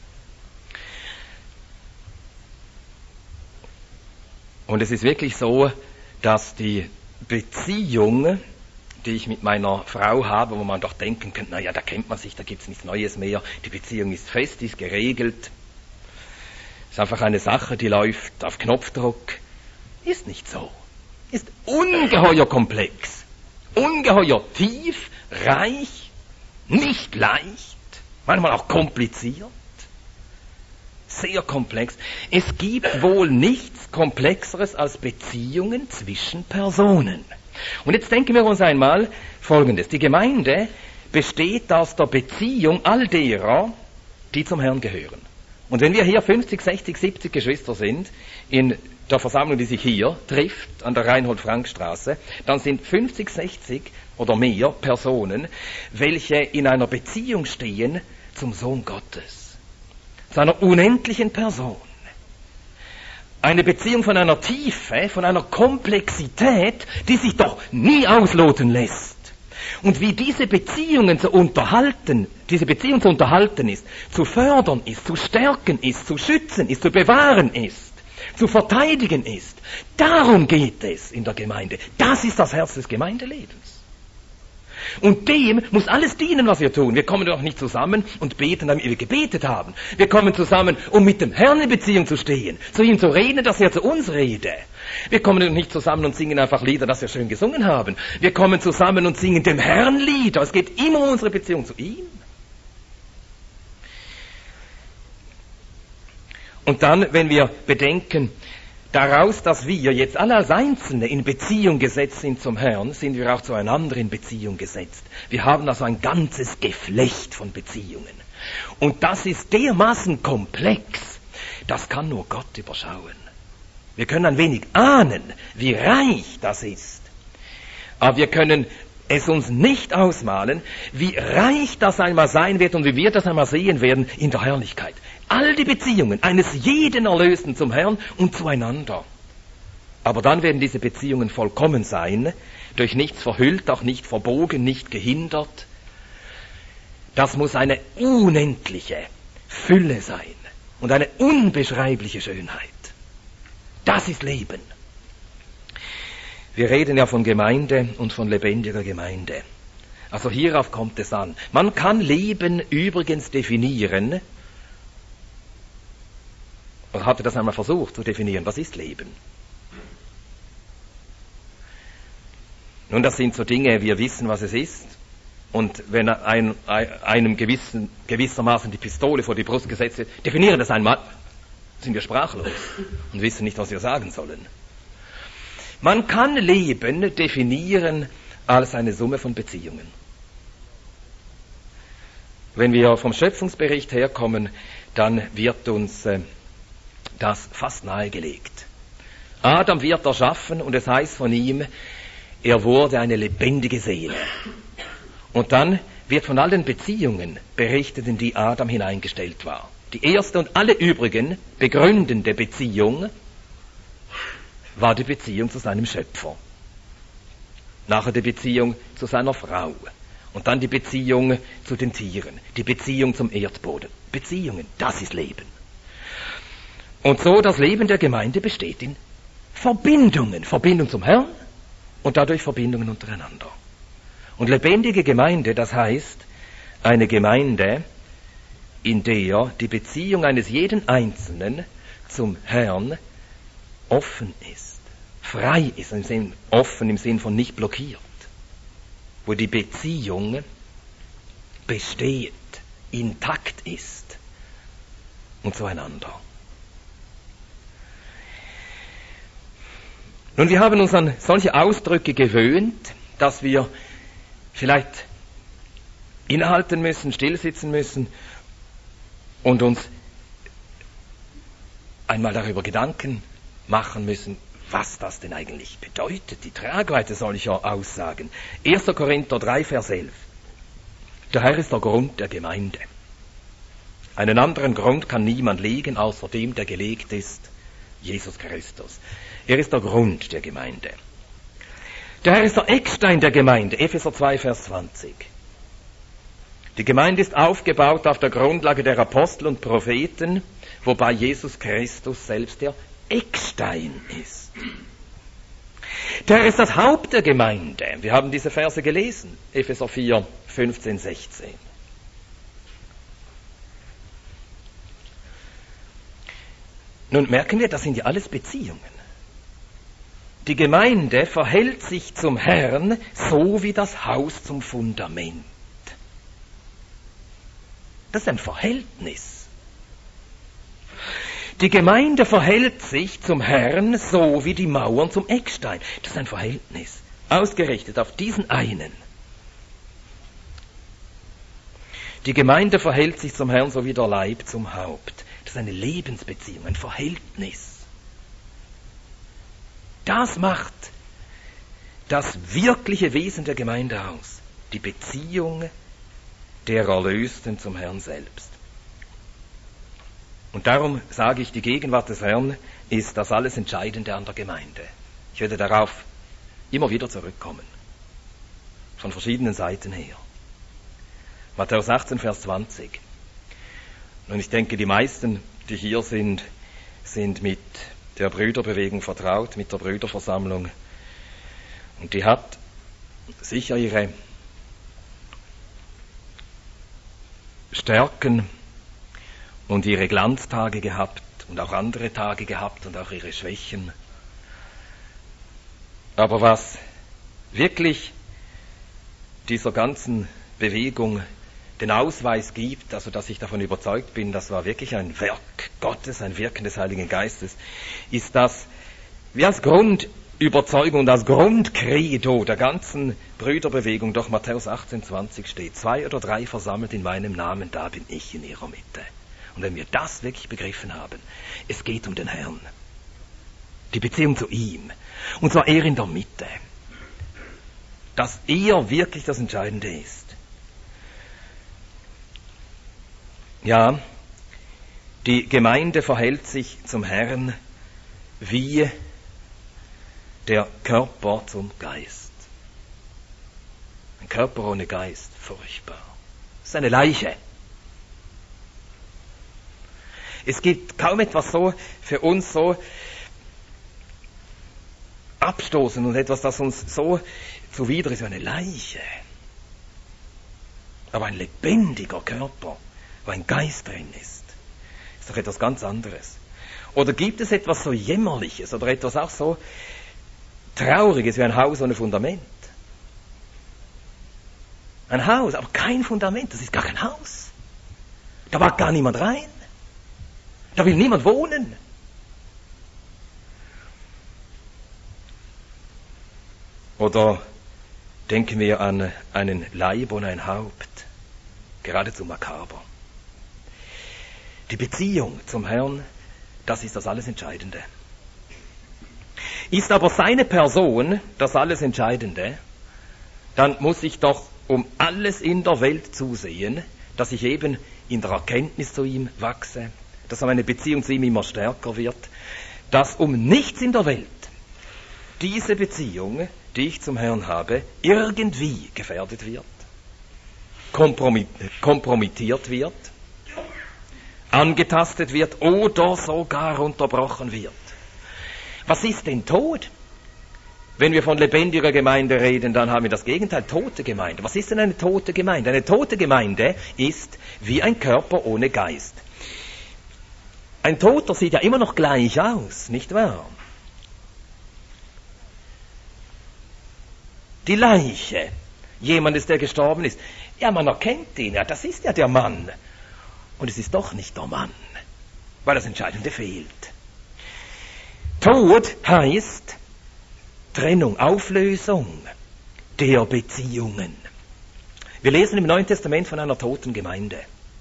Und es ist wirklich so, dass die Beziehung, die ich mit meiner Frau habe, wo man doch denken könnte, naja, da kennt man sich, da gibt's nichts Neues mehr. Die Beziehung ist fest, ist geregelt. Ist einfach eine Sache, die läuft auf Knopfdruck. Ist nicht so. Ist ungeheuer komplex. Ungeheuer tief, reich, nicht leicht, manchmal auch kompliziert, sehr komplex. Es gibt wohl nichts Komplexeres als Beziehungen zwischen Personen. Und jetzt denken wir uns einmal Folgendes. Die Gemeinde besteht aus der Beziehung all derer, die zum Herrn gehören. Und wenn wir hier fünfzig, sechzig, siebzig Geschwister sind, in der Versammlung, die sich hier trifft, an der Reinhold-Frank-Straße, dann sind fünfzig, sechzig oder mehr Personen, welche in einer Beziehung stehen zum Sohn Gottes, zu einer unendlichen Person. Eine Beziehung von einer Tiefe, von einer Komplexität, die sich doch nie ausloten lässt. Und wie diese Beziehungen zu unterhalten, diese Beziehung zu unterhalten ist, zu fördern ist, zu stärken ist, zu schützen ist, zu bewahren ist, zu verteidigen ist. Darum geht es in der Gemeinde. Das ist das Herz des Gemeindelebens. Und dem muss alles dienen, was wir tun. Wir kommen doch nicht zusammen und beten, damit wir gebetet haben. Wir kommen zusammen, um mit dem Herrn in Beziehung zu stehen, zu ihm zu reden, dass er zu uns rede. Wir kommen doch nicht zusammen und singen einfach Lieder, dass wir schön gesungen haben. Wir kommen zusammen und singen dem Herrn Lieder. Es geht immer um unsere Beziehung zu ihm. Und dann, wenn wir bedenken, Daraus, dass wir jetzt alle als Einzelne in Beziehung gesetzt sind zum Herrn, sind wir auch zueinander in Beziehung gesetzt. Wir haben also ein ganzes Geflecht von Beziehungen. Und das ist dermaßen komplex, das kann nur Gott überschauen. Wir können ein wenig ahnen, wie reich das ist. Aber wir können es uns nicht ausmalen, wie reich das einmal sein wird und wie wir das einmal sehen werden in der Herrlichkeit. All die Beziehungen eines jeden Erlösten zum Herrn und zueinander. Aber dann werden diese Beziehungen vollkommen sein, durch nichts verhüllt, auch nicht verbogen, nicht gehindert. Das muss eine unendliche Fülle sein und eine unbeschreibliche Schönheit. Das ist Leben. Wir reden ja von Gemeinde und von lebendiger Gemeinde. Also hierauf kommt es an. Man kann Leben übrigens definieren. Oder habt ihr das einmal versucht zu definieren? Was ist Leben? Nun, das sind so Dinge, wir wissen, was es ist. Und wenn ein, einem gewissen, gewissermaßen die Pistole vor die Brust gesetzt wird, definieren das einmal, sind wir sprachlos und wissen nicht, was wir sagen sollen. Man kann Leben definieren als eine Summe von Beziehungen. Wenn wir vom Schöpfungsbericht herkommen, dann wird uns äh, das fast nahegelegt. Adam wird erschaffen und es heißt von ihm, er wurde eine lebendige Seele. Und dann wird von allen Beziehungen berichtet, in die Adam hineingestellt war. Die erste und alle übrigen begründende Beziehung war die Beziehung zu seinem Schöpfer. Nachher die Beziehung zu seiner Frau. Und dann die Beziehung zu den Tieren. Die Beziehung zum Erdboden. Beziehungen, das ist Leben. Und so das Leben der Gemeinde besteht in Verbindungen. Verbindung zum Herrn und dadurch Verbindungen untereinander. Und lebendige Gemeinde, das heißt eine Gemeinde, in der die Beziehung eines jeden Einzelnen zum Herrn offen ist, frei ist, im Sinn, offen im Sinn von nicht blockiert, wo die Beziehung besteht, intakt ist und zueinander. Nun, wir haben uns an solche Ausdrücke gewöhnt, dass wir vielleicht innehalten müssen, stillsitzen müssen und uns einmal darüber Gedanken machen müssen, was das denn eigentlich bedeutet, die Tragweite solcher Aussagen. erster Korinther drei, Vers elf. Der Herr ist der Grund der Gemeinde. Einen anderen Grund kann niemand legen, außer dem, der gelegt ist, Jesus Christus. Er ist der Grund der Gemeinde. Der Herr ist der Eckstein der Gemeinde, Epheser zwei, Vers zwanzig. Die Gemeinde ist aufgebaut auf der Grundlage der Apostel und Propheten, wobei Jesus Christus selbst der Eckstein ist. Der Herr ist das Haupt der Gemeinde. Wir haben diese Verse gelesen, Epheser vier, fünfzehn, sechzehn. Nun merken wir, das sind ja alles Beziehungen. Die Gemeinde verhält sich zum Herrn so wie das Haus zum Fundament. Das ist ein Verhältnis. Die Gemeinde verhält sich zum Herrn so wie die Mauern zum Eckstein. Das ist ein Verhältnis, ausgerichtet auf diesen einen. Die Gemeinde verhält sich zum Herrn so wie der Leib zum Haupt. Das ist eine Lebensbeziehung, ein Verhältnis. Das macht das wirkliche Wesen der Gemeinde aus. Die Beziehung der Erlösten zum Herrn selbst. Und darum sage ich, die Gegenwart des Herrn ist das alles Entscheidende an der Gemeinde. Ich werde darauf immer wieder zurückkommen. Von verschiedenen Seiten her. Matthäus achtzehn, Vers zwanzig. Und ich denke, die meisten, die hier sind, sind mit der Brüderbewegung vertraut, mit der Brüderversammlung. Und die hat sicher ihre Stärken und ihre Glanztage gehabt und auch andere Tage gehabt und auch ihre Schwächen. Aber was wirklich dieser ganzen Bewegung den Ausweis gibt, also dass ich davon überzeugt bin, das war wirklich ein Werk Gottes, ein Wirken des Heiligen Geistes, ist, dass wie als Grundüberzeugung und als Grundcredo der ganzen Brüderbewegung doch Matthäus achtzehn zwanzig steht: Zwei oder drei versammelt in meinem Namen, da bin ich in ihrer Mitte. Und wenn wir das wirklich begriffen haben, es geht um den Herrn, die Beziehung zu ihm, und zwar er in der Mitte, dass er wirklich das Entscheidende ist. Ja, die Gemeinde verhält sich zum Herrn wie der Körper zum Geist. Ein Körper ohne Geist, furchtbar. Es ist eine Leiche. Es gibt kaum etwas so für uns so abstoßend und etwas, das uns so zuwider ist wie eine Leiche. Aber ein lebendiger Körper, wo ein Geist drin ist, ist doch etwas ganz anderes. Oder gibt es etwas so Jämmerliches oder etwas auch so Trauriges wie ein Haus ohne Fundament? Ein Haus, aber kein Fundament, das ist gar kein Haus. Da mag gar niemand rein. Da will niemand wohnen. Oder denken wir an einen Leib ohne ein Haupt. Geradezu makaber. Die Beziehung zum Herrn, das ist das alles Entscheidende. Ist aber seine Person das alles Entscheidende, dann muss ich doch um alles in der Welt zusehen, dass ich eben in der Erkenntnis zu ihm wachse, dass meine Beziehung zu ihm immer stärker wird, dass um nichts in der Welt diese Beziehung, die ich zum Herrn habe, irgendwie gefährdet wird, kompromittiert wird, angetastet wird oder sogar unterbrochen wird. Was ist denn Tod? Wenn wir von lebendiger Gemeinde reden, dann haben wir das Gegenteil, tote Gemeinde. Was ist denn eine tote Gemeinde? Eine tote Gemeinde ist wie ein Körper ohne Geist. Ein Toter sieht ja immer noch gleich aus, nicht wahr? Die Leiche jemandes, der gestorben ist, ja, man erkennt ihn, ja, das ist ja der Mann. Und es ist doch nicht der Mann, weil das Entscheidende fehlt. Tod heißt Trennung, Auflösung der Beziehungen. Wir lesen im Neuen Testament von einer toten Gemeinde,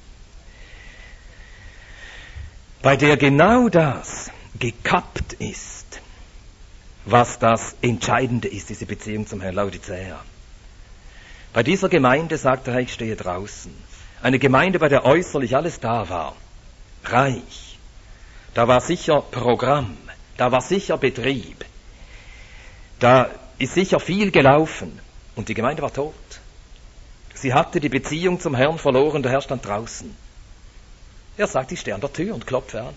bei der genau das gekappt ist, was das Entscheidende ist, diese Beziehung zum Herrn. Laodicea. Bei dieser Gemeinde sagt er, ich stehe draußen. Eine Gemeinde, bei der äußerlich alles da war. Reich. Da war sicher Programm. Da war sicher Betrieb. Da ist sicher viel gelaufen. Und die Gemeinde war tot. Sie hatte die Beziehung zum Herrn verloren, der Herr stand draußen. Er sagt, ich stehe an der Tür und klopfe an.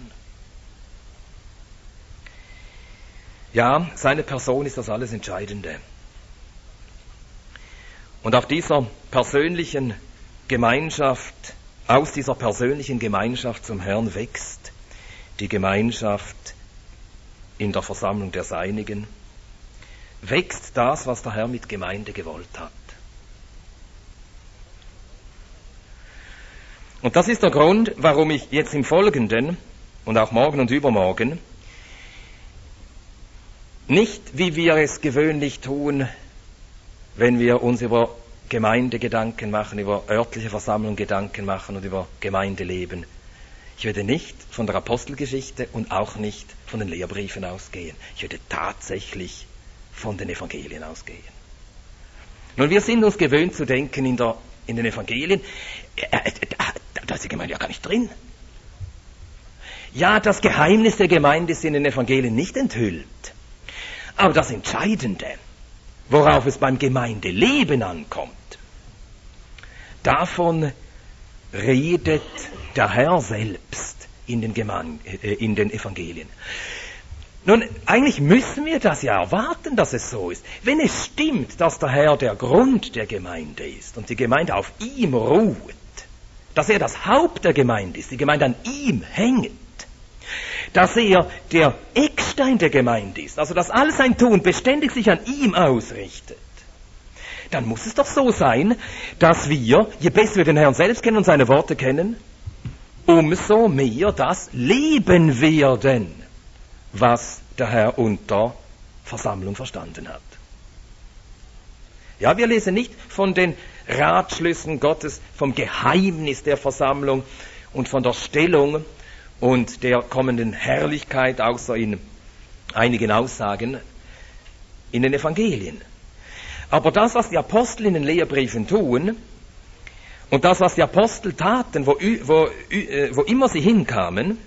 Ja, seine Person ist das alles Entscheidende. Und auf dieser persönlichen Gemeinschaft, aus dieser persönlichen Gemeinschaft zum Herrn wächst die Gemeinschaft in der Versammlung der Seinigen, wächst das, was der Herr mit Gemeinde gewollt hat. Und das ist der Grund, warum ich jetzt im Folgenden und auch morgen und übermorgen nicht, wie wir es gewöhnlich tun, wenn wir uns über Gemeinde Gedanken machen, über örtliche Versammlung Gedanken machen und über Gemeindeleben. Ich werde nicht von der Apostelgeschichte und auch nicht von den Lehrbriefen ausgehen. Ich werde tatsächlich von den Evangelien ausgehen. Nun, wir sind uns gewöhnt zu denken in, der, in den Evangelien, äh, äh, da ist die Gemeinde ja gar nicht drin. Ja, das Geheimnis der Gemeinde ist in den Evangelien nicht enthüllt. Aber das Entscheidende, worauf es beim Gemeindeleben ankommt, davon redet der Herr selbst in den, Geme- äh, in den Evangelien. Nun, eigentlich müssen wir das ja erwarten, dass es so ist. Wenn es stimmt, dass der Herr der Grund der Gemeinde ist und die Gemeinde auf ihm ruht, dass er das Haupt der Gemeinde ist, die Gemeinde an ihm hängt, dass er der Eckstein der Gemeinde ist, also dass all sein Tun beständig sich an ihm ausrichtet, dann muss es doch so sein, dass wir, je besser wir den Herrn selbst kennen und seine Worte kennen, umso mehr das leben werden, was der Herr unter Versammlung verstanden hat. Ja, wir lesen nicht von den Ratschlüssen Gottes, vom Geheimnis der Versammlung und von der Stellung und der kommenden Herrlichkeit, außer in einigen Aussagen in den Evangelien. Aber das, was die Apostel in den Lehrbriefen tun und das, was die Apostel taten, wo, wo, wo immer sie hinkamen,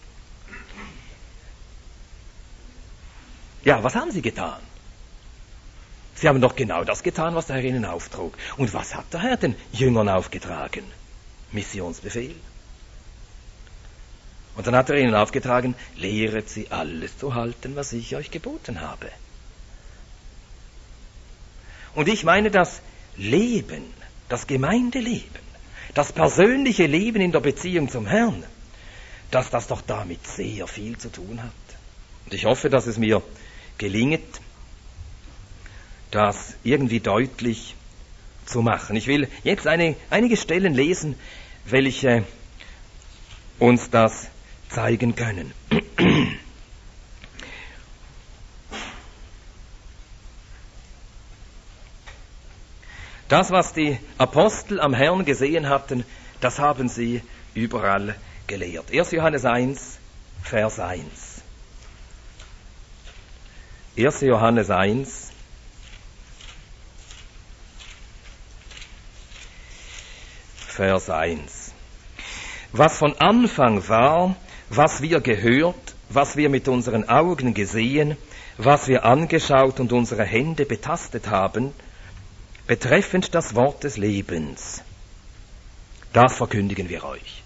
ja, was haben sie getan? Sie haben doch genau das getan, was der Herr ihnen auftrug. Und was hat der Herr den Jüngern aufgetragen? Missionsbefehl. Und dann hat er ihnen aufgetragen, lehret sie alles zu halten, was ich euch geboten habe. Und ich meine, das Leben, das Gemeindeleben, das persönliche Leben in der Beziehung zum Herrn, dass das doch damit sehr viel zu tun hat. Und ich hoffe, dass es mir gelingt, das irgendwie deutlich zu machen. Ich will jetzt eine, einige Stellen lesen, welche uns das zeigen können. Das, was die Apostel am Herrn gesehen hatten, das haben sie überall gelehrt. erster Johannes eins, Vers eins. erster Johannes eins, Vers eins. Was von Anfang war, was wir gehört, was wir mit unseren Augen gesehen, was wir angeschaut und unsere Hände betastet haben, betreffend das Wort des Lebens, das verkündigen wir euch.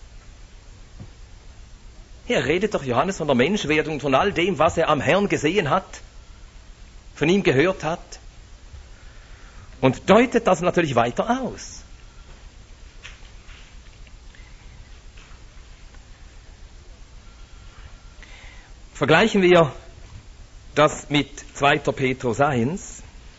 Hier redet doch Johannes von der Menschwerdung, von all dem, was er am Herrn gesehen hat, von ihm gehört hat, und deutet das natürlich weiter aus. Vergleichen wir das mit zweiter Petrus eins.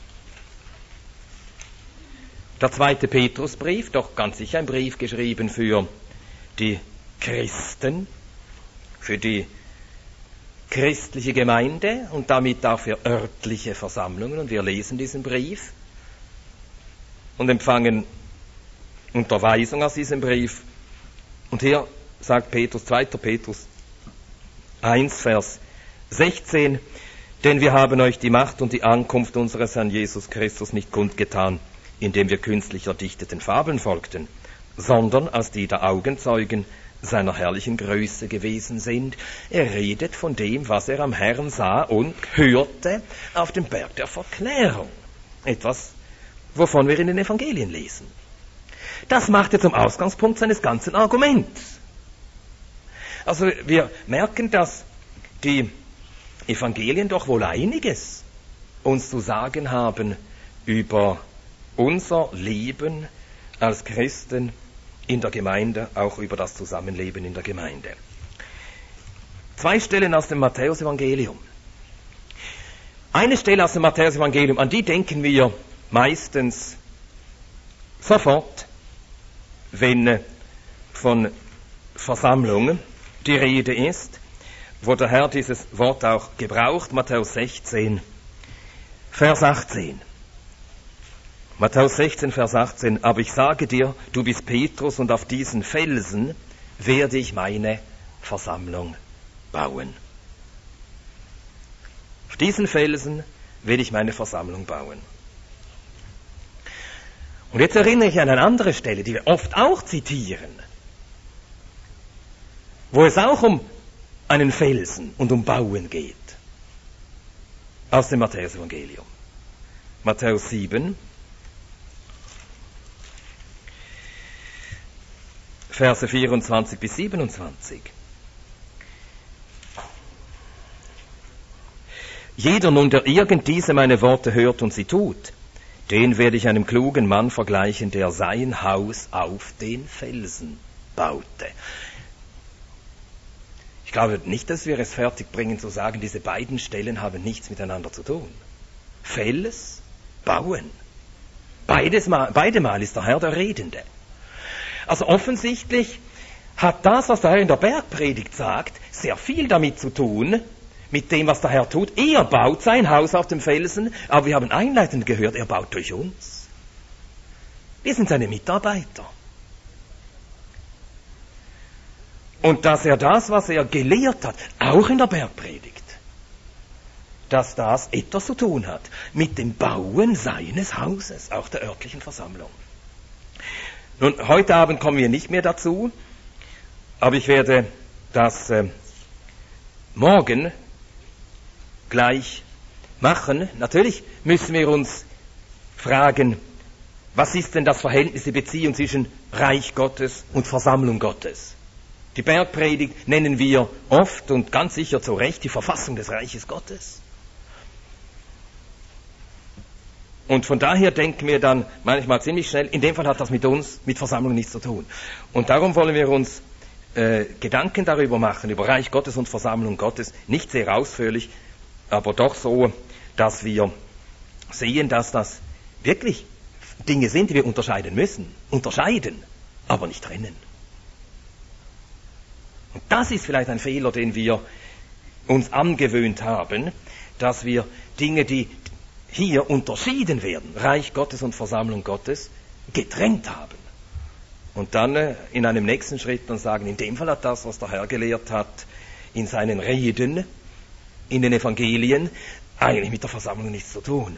Der zweite Petrusbrief, doch ganz sicher ein Brief geschrieben für die Christen, für die christliche Gemeinde und damit auch für örtliche Versammlungen. Und wir lesen diesen Brief und empfangen Unterweisung aus diesem Brief. Und hier sagt Petrus, zweiter Petrus eins, Vers sechzehn, denn wir haben euch die Macht und die Ankunft unseres Herrn Jesus Christus nicht kundgetan, indem wir künstlich erdichteten Fabeln folgten, sondern als die der Augenzeugen seiner herrlichen Größe gewesen sind. Er redet von dem, was er am Herrn sah und hörte auf dem Berg der Verklärung. Etwas, wovon wir in den Evangelien lesen. Das macht er zum Ausgangspunkt seines ganzen Arguments. Also wir merken, dass die Evangelien doch wohl einiges uns zu sagen haben über unser Leben als Christen in der Gemeinde, auch über das Zusammenleben in der Gemeinde. Zwei Stellen aus dem Matthäus-Evangelium. Eine Stelle aus dem Matthäus-Evangelium, an die denken wir meistens sofort, wenn von Versammlungen die Rede ist, wo der Herr dieses Wort auch gebraucht, Matthäus sechzehn, Vers achtzehn. Matthäus sechzehn, Vers achtzehn, aber ich sage dir, du bist Petrus und auf diesen Felsen werde ich meine Versammlung bauen. Auf diesen Felsen werde ich meine Versammlung bauen. Und jetzt erinnere ich an eine andere Stelle, die wir oft auch zitieren, wo es auch um einen Felsen und um Bauen geht. Aus dem Matthäus-Evangelium. Matthäus sieben, Verse vierundzwanzig bis siebenundzwanzig. Jeder nun, der irgend diese meine Worte hört und sie tut, den werde ich einem klugen Mann vergleichen, der sein Haus auf den Felsen baute. Ich glaube nicht, dass wir es fertigbringen zu sagen, diese beiden Stellen haben nichts miteinander zu tun. Fels, Bauen. Beides mal, beide Mal ist der Herr der Redende. Also offensichtlich hat das, was der Herr in der Bergpredigt sagt, sehr viel damit zu tun, mit dem, was der Herr tut. Er baut sein Haus auf dem Felsen, aber wir haben einleitend gehört, er baut durch uns. Wir sind seine Mitarbeiter. Und dass er das, was er gelehrt hat, auch in der Bergpredigt, dass das etwas zu tun hat mit dem Bauen seines Hauses, auch der örtlichen Versammlung. Nun, heute Abend kommen wir nicht mehr dazu, aber ich werde das äh, morgen gleich machen. Natürlich müssen wir uns fragen, was ist denn das Verhältnis, die Beziehung zwischen Reich Gottes und Versammlung Gottes? Die Bergpredigt nennen wir oft und ganz sicher zu Recht die Verfassung des Reiches Gottes. Und von daher denken wir dann manchmal ziemlich schnell, in dem Fall hat das mit uns, mit Versammlung nichts zu tun. Und darum wollen wir uns äh, Gedanken darüber machen, über Reich Gottes und Versammlung Gottes, nicht sehr ausführlich, aber doch so, dass wir sehen, dass das wirklich Dinge sind, die wir unterscheiden müssen. Unterscheiden, aber nicht trennen. Und das ist vielleicht ein Fehler, den wir uns angewöhnt haben, dass wir Dinge, die hier unterschieden werden, Reich Gottes und Versammlung Gottes, getrennt haben. Und dann äh, in einem nächsten Schritt dann sagen, in dem Fall hat das, was der Herr gelehrt hat, in seinen Reden, in den Evangelien, eigentlich mit der Versammlung nichts zu tun.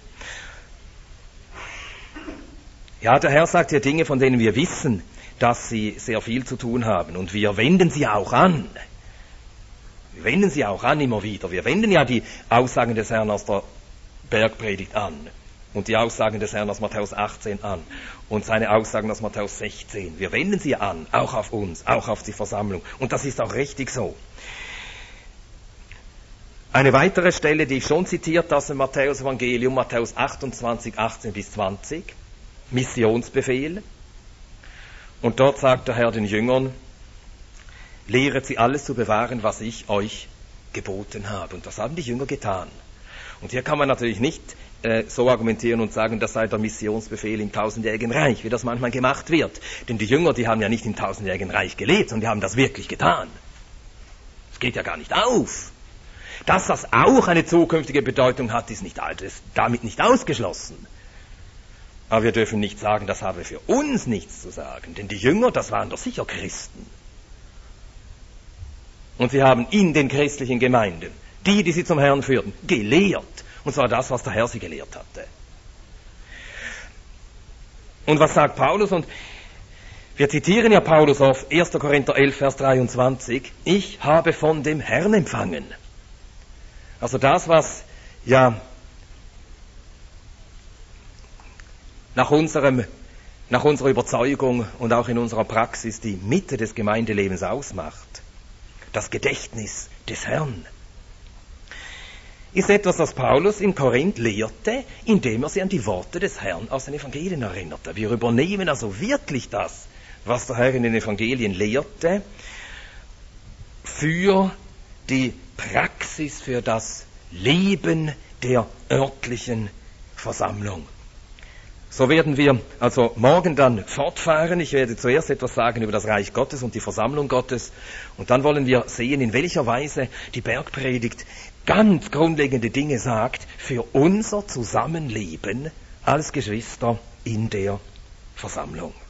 Ja, der Herr sagt hier Dinge, von denen wir wissen, dass sie sehr viel zu tun haben. Und wir wenden sie auch an. Wir wenden sie auch an immer wieder. Wir wenden ja die Aussagen des Herrn aus der Bergpredigt an und die Aussagen des Herrn aus Matthäus achtzehn an und seine Aussagen aus Matthäus sechzehn. Wir wenden sie an, auch auf uns, auch auf die Versammlung. Und das ist auch richtig so. Eine weitere Stelle, die ich schon zitiert aus dem Matthäus-Evangelium, Matthäus achtundzwanzig, achtzehn bis zwanzig, Missionsbefehl. Und dort sagt der Herr den Jüngern, lehret sie alles zu bewahren, was ich euch geboten habe. Und das haben die Jünger getan. Und hier kann man natürlich nicht äh, so argumentieren und sagen, das sei der Missionsbefehl im tausendjährigen Reich, wie das manchmal gemacht wird. Denn die Jünger, die haben ja nicht im tausendjährigen Reich gelebt, sondern die haben das wirklich getan. Das geht ja gar nicht auf. Dass das auch eine zukünftige Bedeutung hat, ist, nicht, ist damit nicht ausgeschlossen. Aber wir dürfen nicht sagen, das habe für uns nichts zu sagen. Denn die Jünger, das waren doch sicher Christen. Und sie haben in den christlichen Gemeinden, die, die sie zum Herrn führten, gelehrt. Und zwar das, was der Herr sie gelehrt hatte. Und was sagt Paulus? Und wir zitieren ja Paulus auf erster Korinther elf, Vers dreiundzwanzig. Ich habe von dem Herrn empfangen. Also das, was ja nach unserem, nach unserer Überzeugung und auch in unserer Praxis die Mitte des Gemeindelebens ausmacht. Das Gedächtnis des Herrn. Ist etwas, was Paulus in Korinth lehrte, indem er sie an die Worte des Herrn aus den Evangelien erinnerte. Wir übernehmen also wirklich das, was der Herr in den Evangelien lehrte, für die Praxis, für das Leben der örtlichen Versammlung. So werden wir also morgen dann fortfahren. Ich werde zuerst etwas sagen über das Reich Gottes und die Versammlung Gottes. Und dann wollen wir sehen, in welcher Weise die Bergpredigt ganz grundlegende Dinge sagt für unser Zusammenleben als Geschwister in der Versammlung.